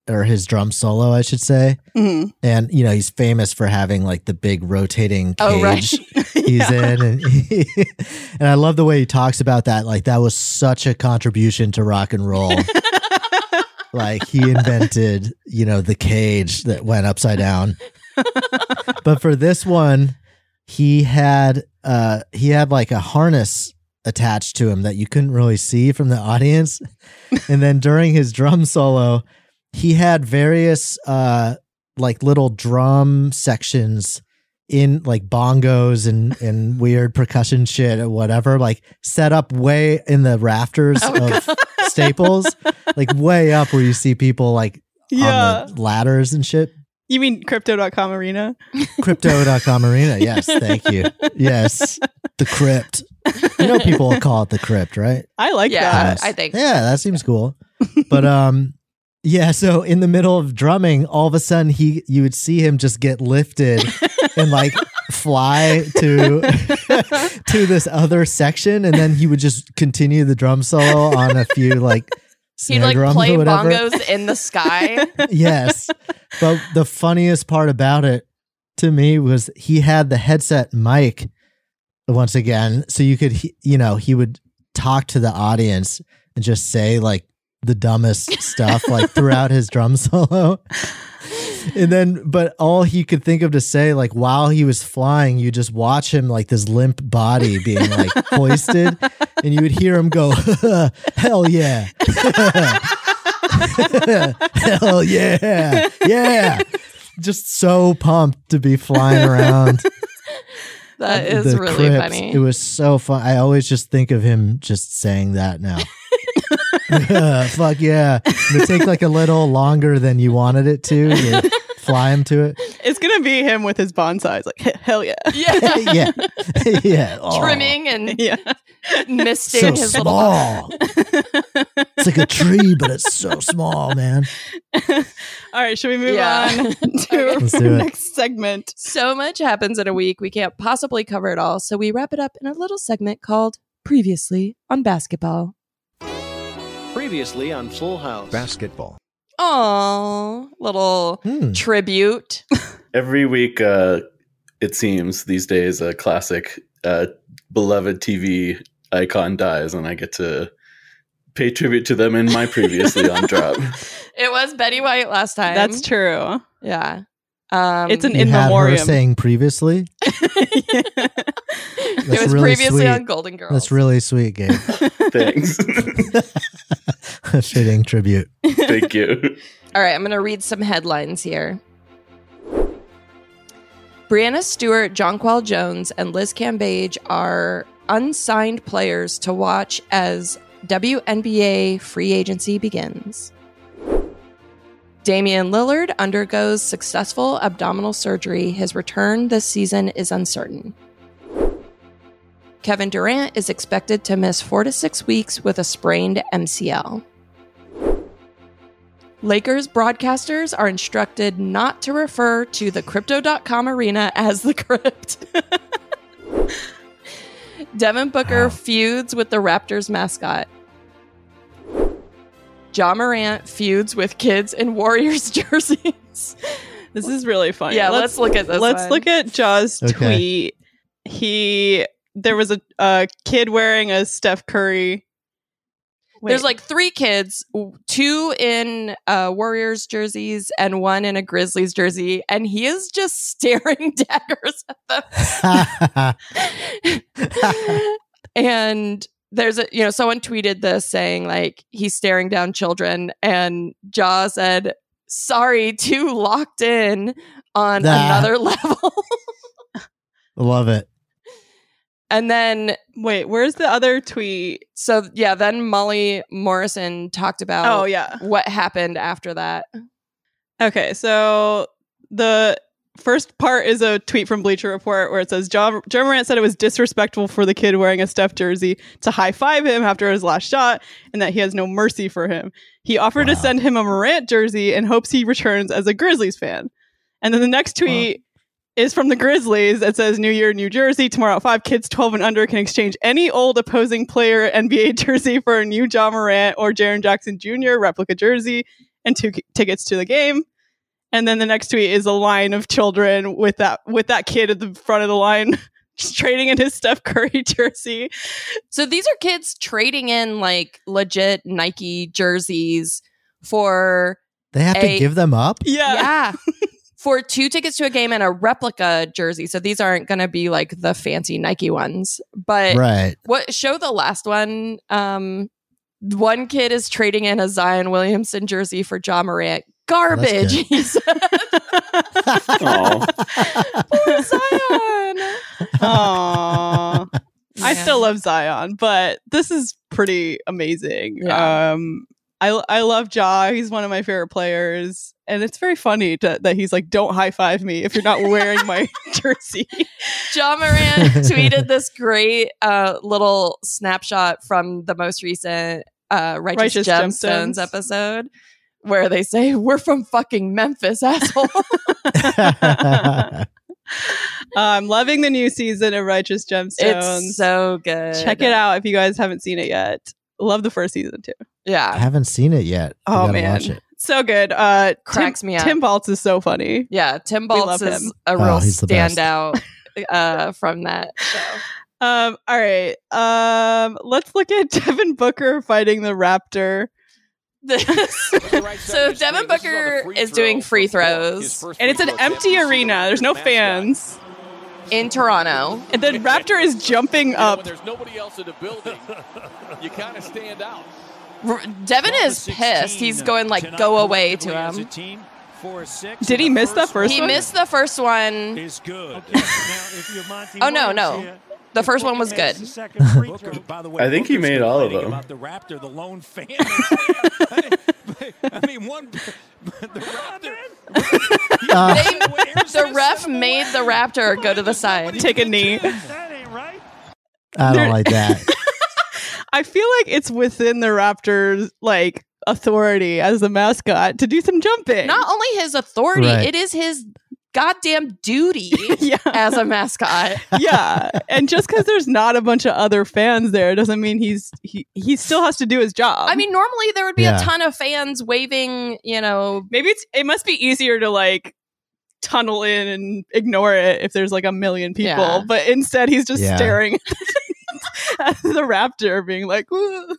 or his drum solo, I should say. Mhm. And, you know, he's famous for having like the big rotating cage Oh, right. he's in. And, he, and I love the way he talks about that. Like, that was such a contribution to rock and roll. Like, he invented, you know, the cage that went upside down. But for this one, he had uh, he had like a harness attached to him that you couldn't really see from the audience. And then during his drum solo, he had various uh like little drum sections in like bongos and and weird percussion shit or whatever, like set up way in the rafters Oh, of God. Staples, like way up where you see people like Yeah. on the ladders and shit. You mean crypto dot com arena? Crypto dot com arena. Yes, thank you. Yes. The crypt. You know people will call it the crypt, right? I like Yeah. that. I think- Yeah, that seems cool. But um yeah, so in the middle of drumming, all of a sudden he you would see him just get lifted and like fly to to this other section, and then he would just continue the drum solo on a few like snare He'd like drums play or whatever. bongos in the sky. Yes. But the funniest part about it to me was he had the headset mic once again. So you could, he- you know, he would talk to the audience and just say like the dumbest stuff like throughout his drum solo. And then, but all he could think of to say, like while he was flying, you just watch him like this limp body being like hoisted, and you would hear him go, "Hell yeah, hell yeah, yeah!" Just so pumped to be flying around. That is the really crypt. funny. It was so fun. I always just think of him just saying that now. Fuck yeah. It take like a little longer than you wanted it to to fly him to it. It's gonna be him with his bonsais. Like hell yeah, yeah. Yeah. Yeah. Oh, Trimming and yeah. misting so his little small. It's like a tree, but it's so small, man. All right, should we move Yeah. on to Let's our do it. next segment? So much happens in a week, we can't possibly cover it all. So we wrap it up in a little segment called Previously on Basketball. Previously on Full House. Basketball. Aww, little Hmm. tribute. Every week, uh, it seems these days, a classic, uh, beloved T V icon dies, and I get to pay tribute to them in my previously on drop. It was Betty White last time. That's true. Yeah. Um, It's an You in had her memoriam. saying previously. it That's was really previously sweet. on Golden Girls. That's really sweet, Gabe. Thanks. Fitting tribute. Thank you. All right, I'm going to read some headlines here. Brianna Stewart, Jonquil Jones, and Liz Cambage are unsigned players to watch as W N B A free agency begins. Damian Lillard undergoes successful abdominal surgery. His return this season is uncertain. Kevin Durant is expected to miss four to six weeks with a sprained M C L. Lakers broadcasters are instructed not to refer to the crypto dot com arena as the crypt. Devin Booker Wow. feuds with the Raptors mascot. Ja Morant feuds with kids in Warriors jerseys. This is really funny. Yeah, let's look at this Let's one. look at Jaws' Okay. tweet. He there was a, a kid wearing a Steph Curry. Wait. There's like three kids, w- two in uh, Warriors jerseys and one in a Grizzlies jersey, and he is just staring daggers at them. And there's a, you know, someone tweeted this saying like he's staring down children, and Ja said, "Sorry, too locked in on Nah. another level." Love it. And then, Wait, where's the other tweet? so yeah, then Molly Morrison talked about Oh yeah. what happened after that. Okay, so the first part is a tweet from Bleacher Report where it says Ja, Ja Morant said it was disrespectful for the kid wearing a Steph jersey to high five him after his last shot, and that he has no mercy for him. He offered Wow. to send him a Morant jersey and hopes he returns as a Grizzlies fan. And then the next tweet is from the Grizzlies. It says, "New Year, New Jersey. Tomorrow at five, kids twelve and under can exchange any old opposing player N B A jersey for a new Ja Morant or Jaren Jackson Junior replica jersey. and two k- tickets to the game. And then the next tweet is a line of children with that with that kid at the front of the line just trading in his Steph Curry jersey. So these are kids trading in like legit Nike jerseys for They have a, to give them up? Yeah. yeah. For two tickets to a game and a replica jersey. So these aren't going to be like the fancy Nike ones. But Right. what show the last one? Um, one kid is trading in a Zion Williamson jersey for Ja Morant. Garbage, good. he said. Aw. Poor Zion. Aww. I Yeah. still love Zion, but this is pretty amazing. Yeah. Um, I I love Ja. He's one of my favorite players, and it's very funny to, that he's like, "Don't high five me if you're not wearing my jersey." Ja Morant tweeted this great uh, little snapshot from the most recent uh, Righteous, Righteous Gemstones. Gemstones. episode where they say, "We're from fucking Memphis, asshole." Uh, I'm loving the new season of Righteous Gemstones. It's so good. Check it out if you guys haven't seen it yet. Love the first season too. I Yeah. haven't seen it yet. I Oh gotta man, watch it. so good. Uh, Cracks Tim, me up. Tim Baltz is so funny. Yeah. Tim We Baltz love is him. a Oh, real he's the best. standout uh, from that show. Um, all right. Um, let's look at Devin Booker fighting the Raptor. So Devin Booker is doing free throws And it's an empty arena. There's no fans. in Toronto. And then Raptor is jumping up. When there's nobody else in the building, you kind of stand out. R- Devin is pissed. He's going like, go away to him. Did he miss the first He one? missed the first one. Is good. Oh, no, no. The first one was good. I think he made all of them. About the Raptor, the lone fan. I mean, one. The Raptor. Uh, They, the ref made the Raptor go to the side. Take a knee. That ain't right. I There- don't like that. I feel like it's within the Raptors' like authority as the mascot to do some jumping. Not only his authority, Right. it is his goddamn duty yeah. as a mascot. yeah, and just because there's not a bunch of other fans there doesn't mean he's he, he still has to do his job. I mean, normally there would be Yeah. a ton of fans waving, you know. maybe it's it must be easier to like tunnel in and ignore it if there's like a million people, Yeah. but instead he's just Yeah. staring at the Raptor, being like, "Ooh."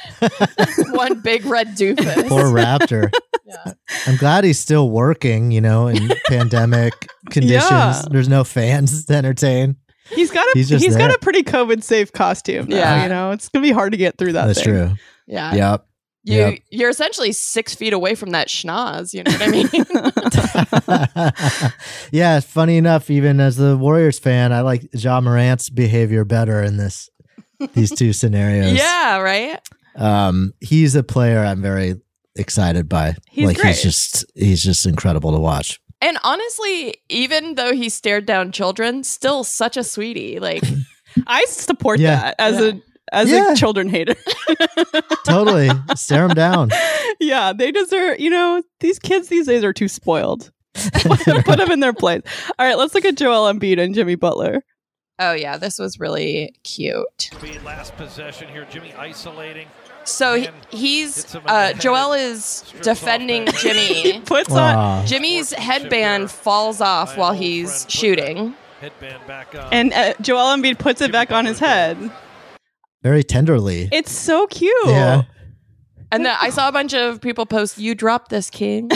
One big red doofus. Poor Raptor. Yeah. I'm glad he's still working, you know, in pandemic conditions. Yeah. There's no fans to entertain. He's got a He's he's, just got there. a pretty COVID safe costume. Now, Yeah. you know, it's gonna be hard to get through that. That's thing. true. Yeah. Yep. You, Yep. You're essentially six feet away from that schnoz. You know what I mean? Yeah, funny enough, even as the Warriors fan, I like Ja Morant's behavior better in this these two scenarios. Yeah, right? Um, he's a player I'm very excited by. He's like great. he's just he's just incredible to watch. And honestly, even though he stared down children, still such a sweetie. Like, I support Yeah. that as Yeah. a as Yeah. a children hater. Totally. Stare him down. Yeah, they deserve. You know, these kids these days are too spoiled. Put them in their place. All right, let's look at Joel Embiid and Jimmy Butler. oh yeah, this was really cute. Last possession here, Jimmy isolating. So he, he's uh, Joel is defending Jimmy. Puts on. Aw. Jimmy's headband falls off while he's shooting. Headband back up. And uh, Joel Embiid puts it back on his head. Very tenderly. It's so cute. Yeah. And then I saw a bunch of people post, "You dropped this, king."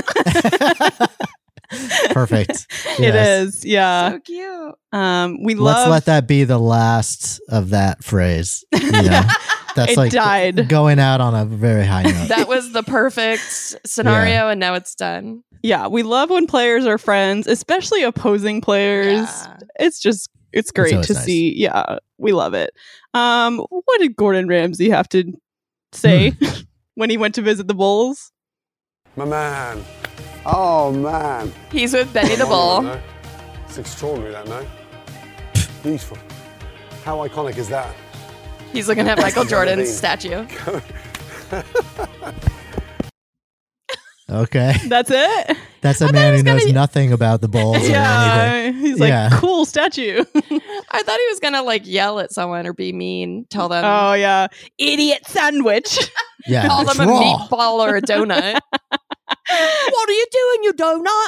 Perfect. It Yes. is. Yeah. So cute. Um, we Let's love. let that be the last of that phrase. You know? That's It like died. going out on a very high note. That was the perfect scenario, and now it's done. Yeah, we love when players are friends, especially opposing players. Yeah. It's just it's great always to nice. see. Yeah, we love it. Um, what did Gordon Ramsay have to say Hmm. when he went to visit the Bulls? My man. Oh, man. He's with Benny the Come on, Bull. no? It's extraordinary, that, no? Beautiful. How iconic is that? He's looking at Michael Jordan's Been. statue. Okay. That's it. That's a thought man he who was knows gonna- nothing about the Bulls or anything. Yeah, he's like Yeah. cool statue. I thought he was gonna like yell at someone or be mean, tell them, Oh yeah, idiot sandwich. Yeah. call it's them a raw. meatball or a donut. What are you doing, you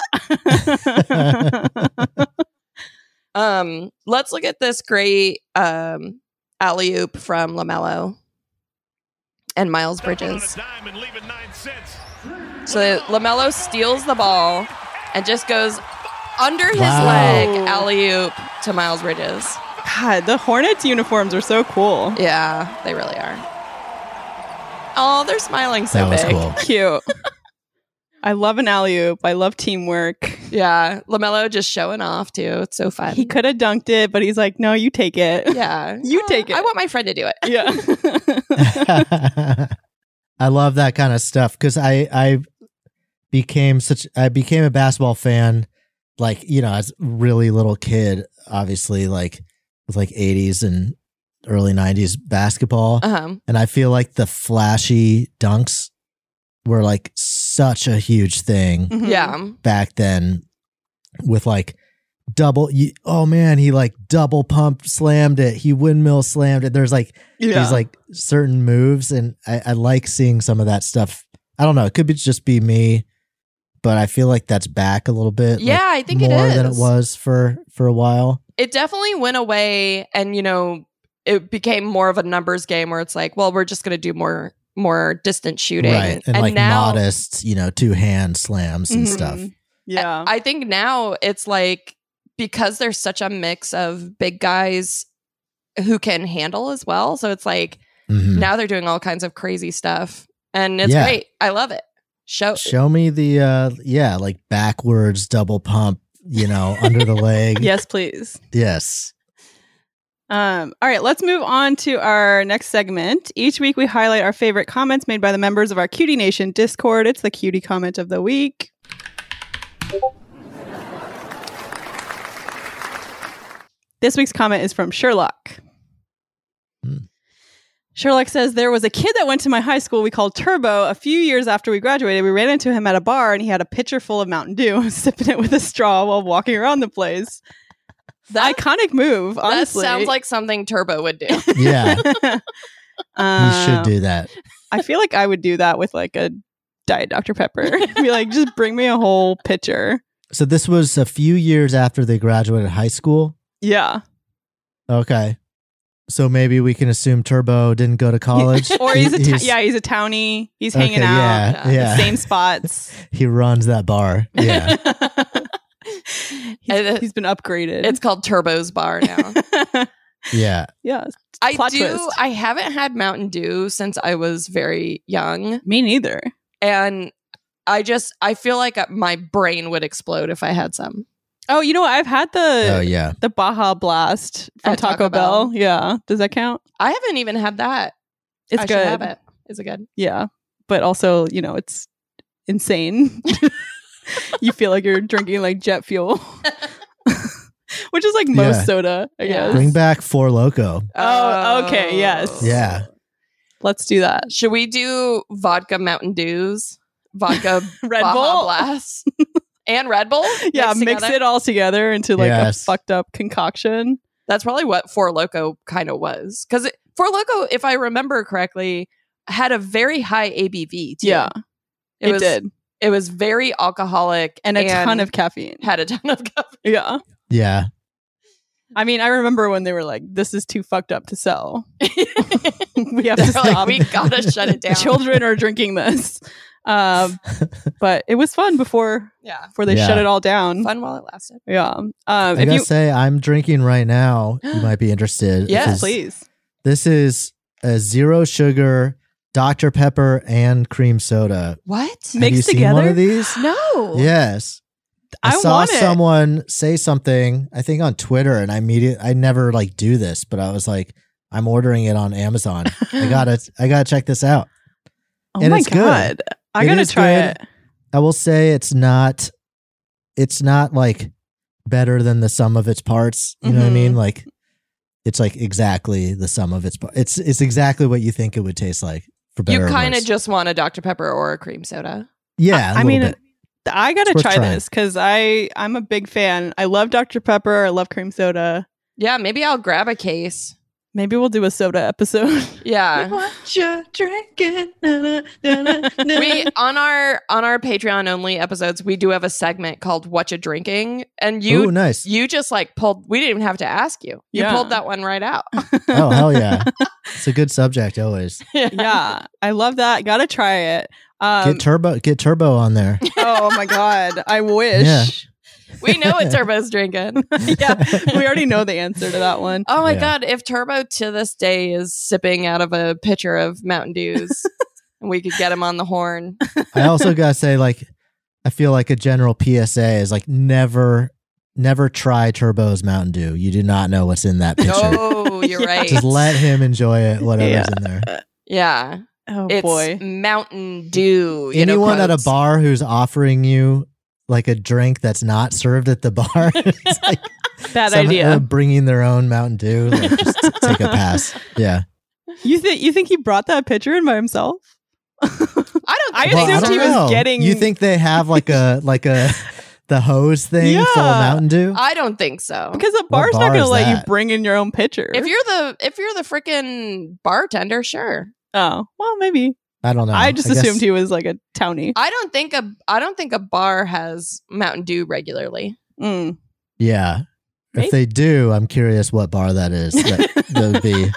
donut? um, let's look at this great um alley oop from LaMelo and Miles Bridges. So LaMelo steals the ball and just goes under his Wow. leg, alley oop to Miles Bridges. God, the Hornets uniforms are so cool. Yeah, they really are. Oh, they're smiling so That was big. cool. Cute. I love an alley-oop. I love teamwork. Yeah, LaMelo just showing off too. It's so fun. He could have dunked it, but he's like, no, you take it. Yeah, You Uh, take it. I want my friend to do it. Yeah. I love that kind of stuff because I I became such I became a basketball fan, like, you know, as a really little kid, obviously, like with like eighties and early nineties basketball, Uh-huh. and I feel like the flashy dunks were like such a huge thing Mhm. Yeah. back then, with like double. You, oh man, he like double pump slammed it. He windmill slammed it. There's like Yeah. these like certain moves, and I, I like seeing some of that stuff. I don't know. It could be just be me, but I feel like that's back a little bit. Yeah, like, I think it more than it is. was for for a while. It definitely went away, and you know, it became more of a numbers game where it's like, well, we're just going to do more more distant shooting, Right. And, like now modest, you know, two hand slams and Mhm. stuff. Yeah. I think now it's like, because there's such a mix of big guys who can handle as well. So it's like Mhm. now they're doing all kinds of crazy stuff, and it's Yeah. great. I love it. Show, Show me the uh yeah, like backwards double pump, you know, under the leg. Yes, please. Yes. Um, all right, let's move on to our next segment. Each week we highlight our favorite comments made by the members of our Cutie Nation Discord. It's the Cutie Comment of the Week. This week's comment is from Sherlock. Hmm. Sherlock says, there was a kid that went to my high school we called Turbo. A few years after we graduated, we ran into him at a bar and he had a pitcher full of Mountain Dew, sipping it with a straw while walking around the place. that, Iconic move, that honestly. sounds like something Turbo would do. Yeah. um, You should do that. I feel like I would do that with like a Diet Doctor Pepper. Be like, just bring me a whole pitcher. So this was a few years after they graduated high school. Yeah. Okay. So maybe we can assume Turbo didn't go to college. Or he's a He- ta- yeah, he's a townie. He's hanging Okay, out. Yeah, Yeah. yeah. The same spots. He runs that bar. Yeah. he's, he's been upgraded. It's called Turbo's Bar now. Yeah. yeah. I Plot do. twist. I haven't had Mountain Dew since I was very young, Me neither. and I just I feel like my brain would explode if I had some. Oh, you know what? I've had the Oh yeah. the Baja Blast from At Taco, Taco Bell. Bell. Yeah. Does that count? I haven't even had that. It's I good. Should have it. Is it good? Yeah. But also, you know, it's insane. You feel like you're drinking like jet fuel. Which is like most Yeah. soda, I Yeah. guess. Bring back Four Loco. Oh, okay, yes. Yeah. Let's do that. Should we do vodka Mountain Dews, vodka Red Baja Bull? Blast, and Red Bull? Yeah, mixed mix together? it all together into like Yes. a fucked up concoction. That's probably what Four Loco kind of was, because Four Loco, if I remember correctly, had a very high A B V. Too. Yeah, it, was, did. It was very alcoholic And a ton of caffeine. had a ton of caffeine. Yeah. Yeah. I mean, I remember when they were like, this is too fucked up to sell. We have They're to like, stop. we gotta shut it down. Children are drinking this. Um, but it was fun before Yeah, before they Yeah. shut it all down. fun while it lasted. Yeah. Um, I if gotta you, say, I'm drinking right now. You might be interested. Yes, because please. This is a zero sugar Doctor Pepper and cream soda. What? Have Mixed you seen together? one of these? No. Yes. I, I saw want it. someone say something, I think on Twitter, and I immediately I never like do this, but I was like, I'm ordering it on Amazon. I gotta I gotta check this out. Oh and my it's god. good. I It gotta is try good. it. I will say it's not it's not like better than the sum of its parts. You know what I Mhm. mean? Like it's like exactly the sum of its parts. It's it's exactly what you think it would taste like for better. You or kind of worse. just want a Doctor Pepper or a cream soda. yeah. I I mean, bit. I gotta It's worth try trying. this because I I'm a big fan. I love Doctor Pepper. I love cream soda. Yeah, maybe I'll grab a case. Maybe we'll do a soda episode. Yeah. What you drinking? Na, na, na, na, na. We on our on our Patreon only episodes, we do have a segment called What You Drinking. And you Ooh, nice. you just like pulled we didn't even have to ask you. You Yeah. pulled that one right out. Oh, hell yeah. It's a good subject always. Yeah, I love that. Gotta try it. Um, Get turbo get turbo on there. oh my god, I wish. Yeah. We know what Turbo's drinking. yeah, we already know the answer to that one. Oh my Yeah. god, if Turbo to this day is sipping out of a pitcher of Mountain Dews, and we could get him on the horn. I also gotta say, like, I feel like a general P S A is like never never try Turbo's Mountain Dew. You do not know what's in that pitcher. Oh, you're Yeah. right. Just let him enjoy it, whatever's Yeah. in there. Yeah. Oh It's boy. Mountain Dew. You Anyone know, at a quotes. bar who's offering you like a drink that's not served at the bar, it's like Bad some- idea. uh, bringing their own Mountain Dew, like, just t- take a pass. Yeah. You think you think he brought that pitcher in by himself? I don't I think Well, I assumed don't he was know. getting- You think they have like a like a the hose thing Yeah. full of Mountain Dew? I don't think so. Because a What bar's not bar going to is let you that? bring in your own pitcher. If you're the if you're the freaking bartender, sure. oh well, maybe. I don't know. I just guess- assumed he was like a townie. I don't think a I don't think a bar has Mountain Dew regularly. Mm. Yeah. Maybe. If they do, I'm curious what bar that is. That, that would be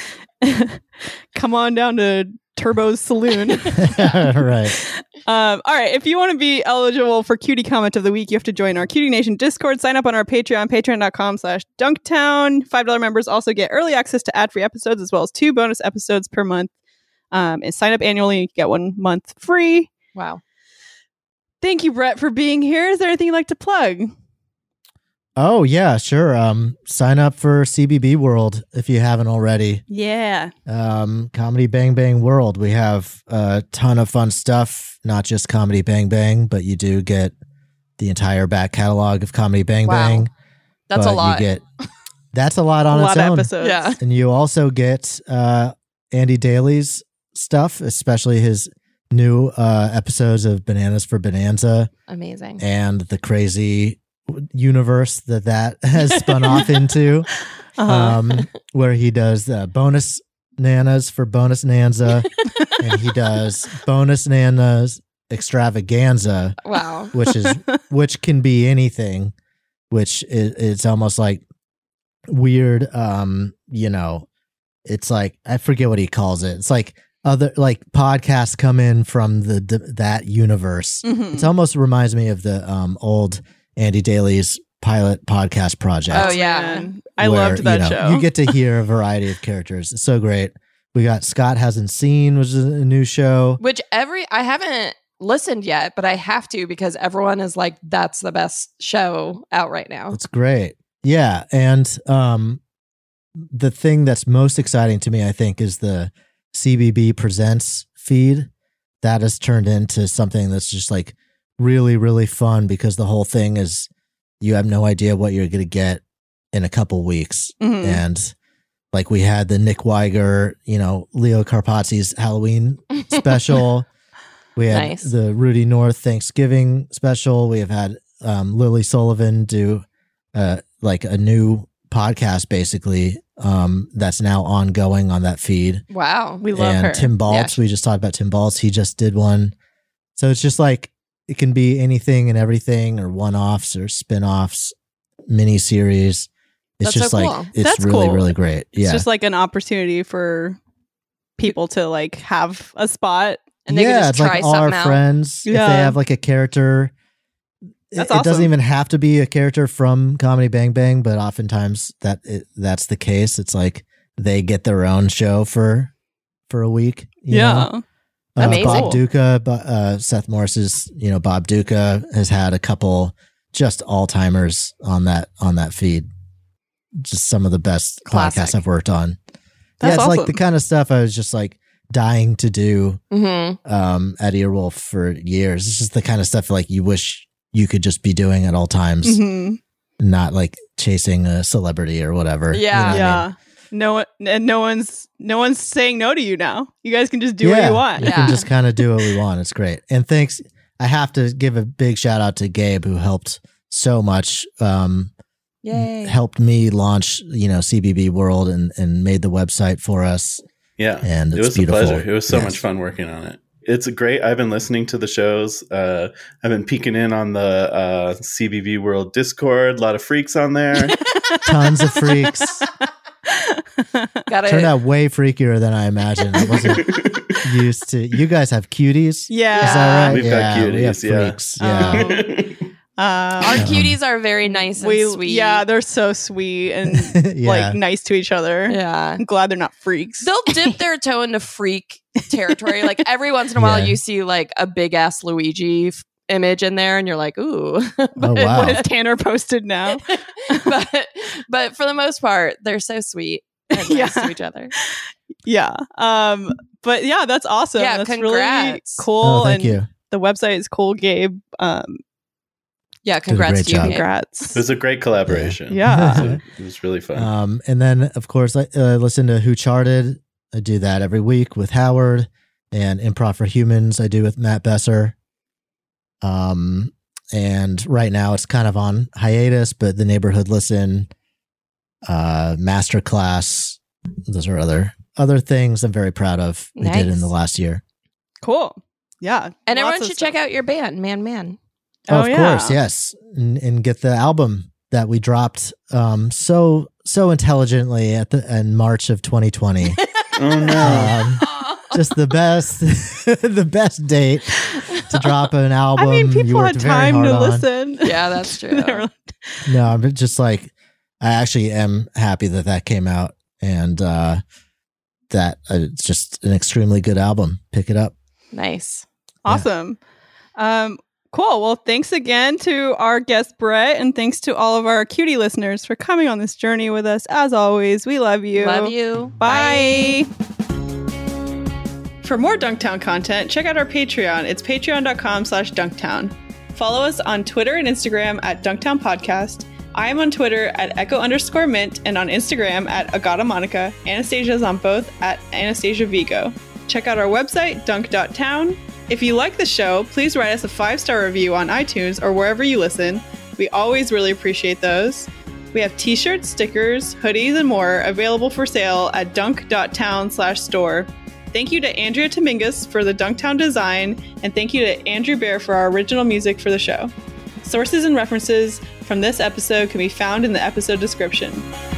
Come on down to Turbo's Saloon. right. Um, all right. If you want to be eligible for Cutie Comment of the Week, you have to join our Cutie Nation Discord. Sign up on our Patreon, patreon.com slash Dunktown. five dollars members also get early access to ad-free episodes as well as two bonus episodes per month. Um, and sign up annually, you get one month free. Wow. Thank you, Brett, for being here. Is there anything you'd like to plug? Oh yeah, sure. Um, sign up for C B B World if you haven't already. Yeah. Um, Comedy Bang Bang World. We have a ton of fun stuff. Not just Comedy Bang Bang, but you do get the entire back catalog of Comedy Bang Wow. Bang. That's a but lot. You get, that's a lot on a its lot own. of episodes. Yeah. And you also get uh, Andy Daly's stuff, especially his new uh, episodes of Bananas for Bonanza Amazing. and the crazy universe that that has spun off into, Uh-huh. um, where he does uh, bonus nanas for bonus nanza, and he does bonus nanas extravaganza, Wow. which is which can be anything, which is it's almost like weird. Um, you know, it's like I forget what he calls it. It's like other like podcasts come in from the, the that universe. Mhm. It almost reminds me of the um old Andy Daly's pilot podcast project. Oh, yeah. Man. I where, loved that you know, show. You get to hear a variety of characters. It's so great. We got Scott Hasn't Seen, which is a new show. Which every I haven't listened yet, but I have to because everyone is like, that's the best show out right now. It's great. Yeah. And um, the thing that's most exciting to me, I think, is the C B B Presents feed. That has turned into something that's just like really, really fun because the whole thing is you have no idea what you're going to get in a couple weeks. Mhm. And like we had the Nick Weiger, you know, Leo Carpazzi's Halloween special. We had Nice. the Rudy North Thanksgiving special. We have had um, Lily Sullivan do uh, like a new podcast, basically, um, that's now ongoing on that feed. Wow. We love and her. Tim Baltz, Yeah, she- we just talked about Tim Baltz. He just did one. So it's just like it can be anything and everything, or one-offs or spin-offs, mini-series. It's That's so just like cool. it's That's really, cool. really great. It's Yeah. just like an opportunity for people to like have a spot. And they yeah, can just it's try like all our something out. friends. If Yeah. they have like a character, it, That's it doesn't awesome. even have to be a character from Comedy Bang Bang, but oftentimes that it, that's the case. It's like they get their own show for for a week. you Yeah. know? Uh, Amazing. Bob Duca, Bo- uh, Seth Morris's, you know, Bob Duca has had a couple just all timers on that on that feed. Just some of the best Classic. podcasts I've worked on. That's yeah, it's like awesome. the kind of stuff I was just like dying to do Mm-hmm. um, at Earwolf for years. It's just the kind of stuff like you wish you could just be doing at all times, Mhm. not like chasing a celebrity or whatever. you Yeah. know what I Yeah. mean? No one and no one's no one's saying no to you now. You guys can just do what Yeah, you want. We Yeah. can just kind of do what we want. It's great. And thanks. I have to give a big shout out to Gabe, who helped so much um, Yay. helped me launch, you know, C B B World and, and made the website for us. Yeah, and it it's was beautiful. a pleasure. It was so Yes. much fun working on it. It's a great. I've been listening to the shows. Uh, I've been peeking in on the uh, C B B World Discord. A lot of freaks on there. Tons of freaks. Got Turned it. out way freakier than I imagined. I wasn't used to. You guys have cuties? Yeah. Is that right? We've got yeah, we have cuties, yeah. freaks. Yeah. Um, Our Um, cuties are very nice and we, sweet. yeah, they're so sweet and Yeah. like nice to each other. Yeah. I'm glad they're not freaks. They'll dip their toe into freak territory. Like every once in a while, Yeah. you see like a big ass Luigi f- image in there, and you're like, ooh. but, Oh, wow. What has Tanner posted now? but but for the most part, they're so sweet and nice Yeah. to each other. Yeah. Um. But yeah, that's awesome. Yeah, that's congrats. really cool. Oh, thank and you. the website is cool, Gabe. Um. Yeah, congrats great to you. job. Gabe. Congrats. It was a great collaboration. Yeah. it, was, it was really fun. Um, and then, of course, I uh, listen to Who Charted. I do that every week with Howard, and Improv for Humans I do with Matt Besser. Um, and right now it's kind of on hiatus, but the Neighborhood Listen, uh, Masterclass, those are other other things I'm very proud of we did in Nice. the last year. Cool. Yeah. And Lots everyone of should stuff. check out your band, Man Man. Oh, of yeah. course, yes, and, and get the album that we dropped um, so so intelligently at the in March of twenty twenty. oh no! um, just the best, the best date to drop an album. I mean, you people worked had very time hard to on. listen. Yeah, that's true. They were- No, I'm just like, I actually am happy that that came out, and uh, that uh, it's just an extremely good album. Pick it up. Nice. Awesome. Um, cool. Well, thanks again to our guest, Brett, and thanks to all of our cutie listeners for coming on this journey with us. As always, we love you. Love you. Bye. For more Dunktown content, check out our Patreon. It's patreon.com slash Dunktown. Follow us on Twitter and Instagram at Dunktown Podcast. I am on Twitter at Echo underscore Mint and on Instagram at Agata Monica. Anastasia is on both at Anastasia Vigo. Check out our website, dunk dot town. If you like the show, please write us a five-star review on iTunes or wherever you listen. We always really appreciate those. We have t-shirts, stickers, hoodies, and more available for sale at dunk dot town slash store. Thank you to Andrea Tomingus for the Dunktown design, and thank you to Andrew Bear for our original music for the show. Sources and references from this episode can be found in the episode description.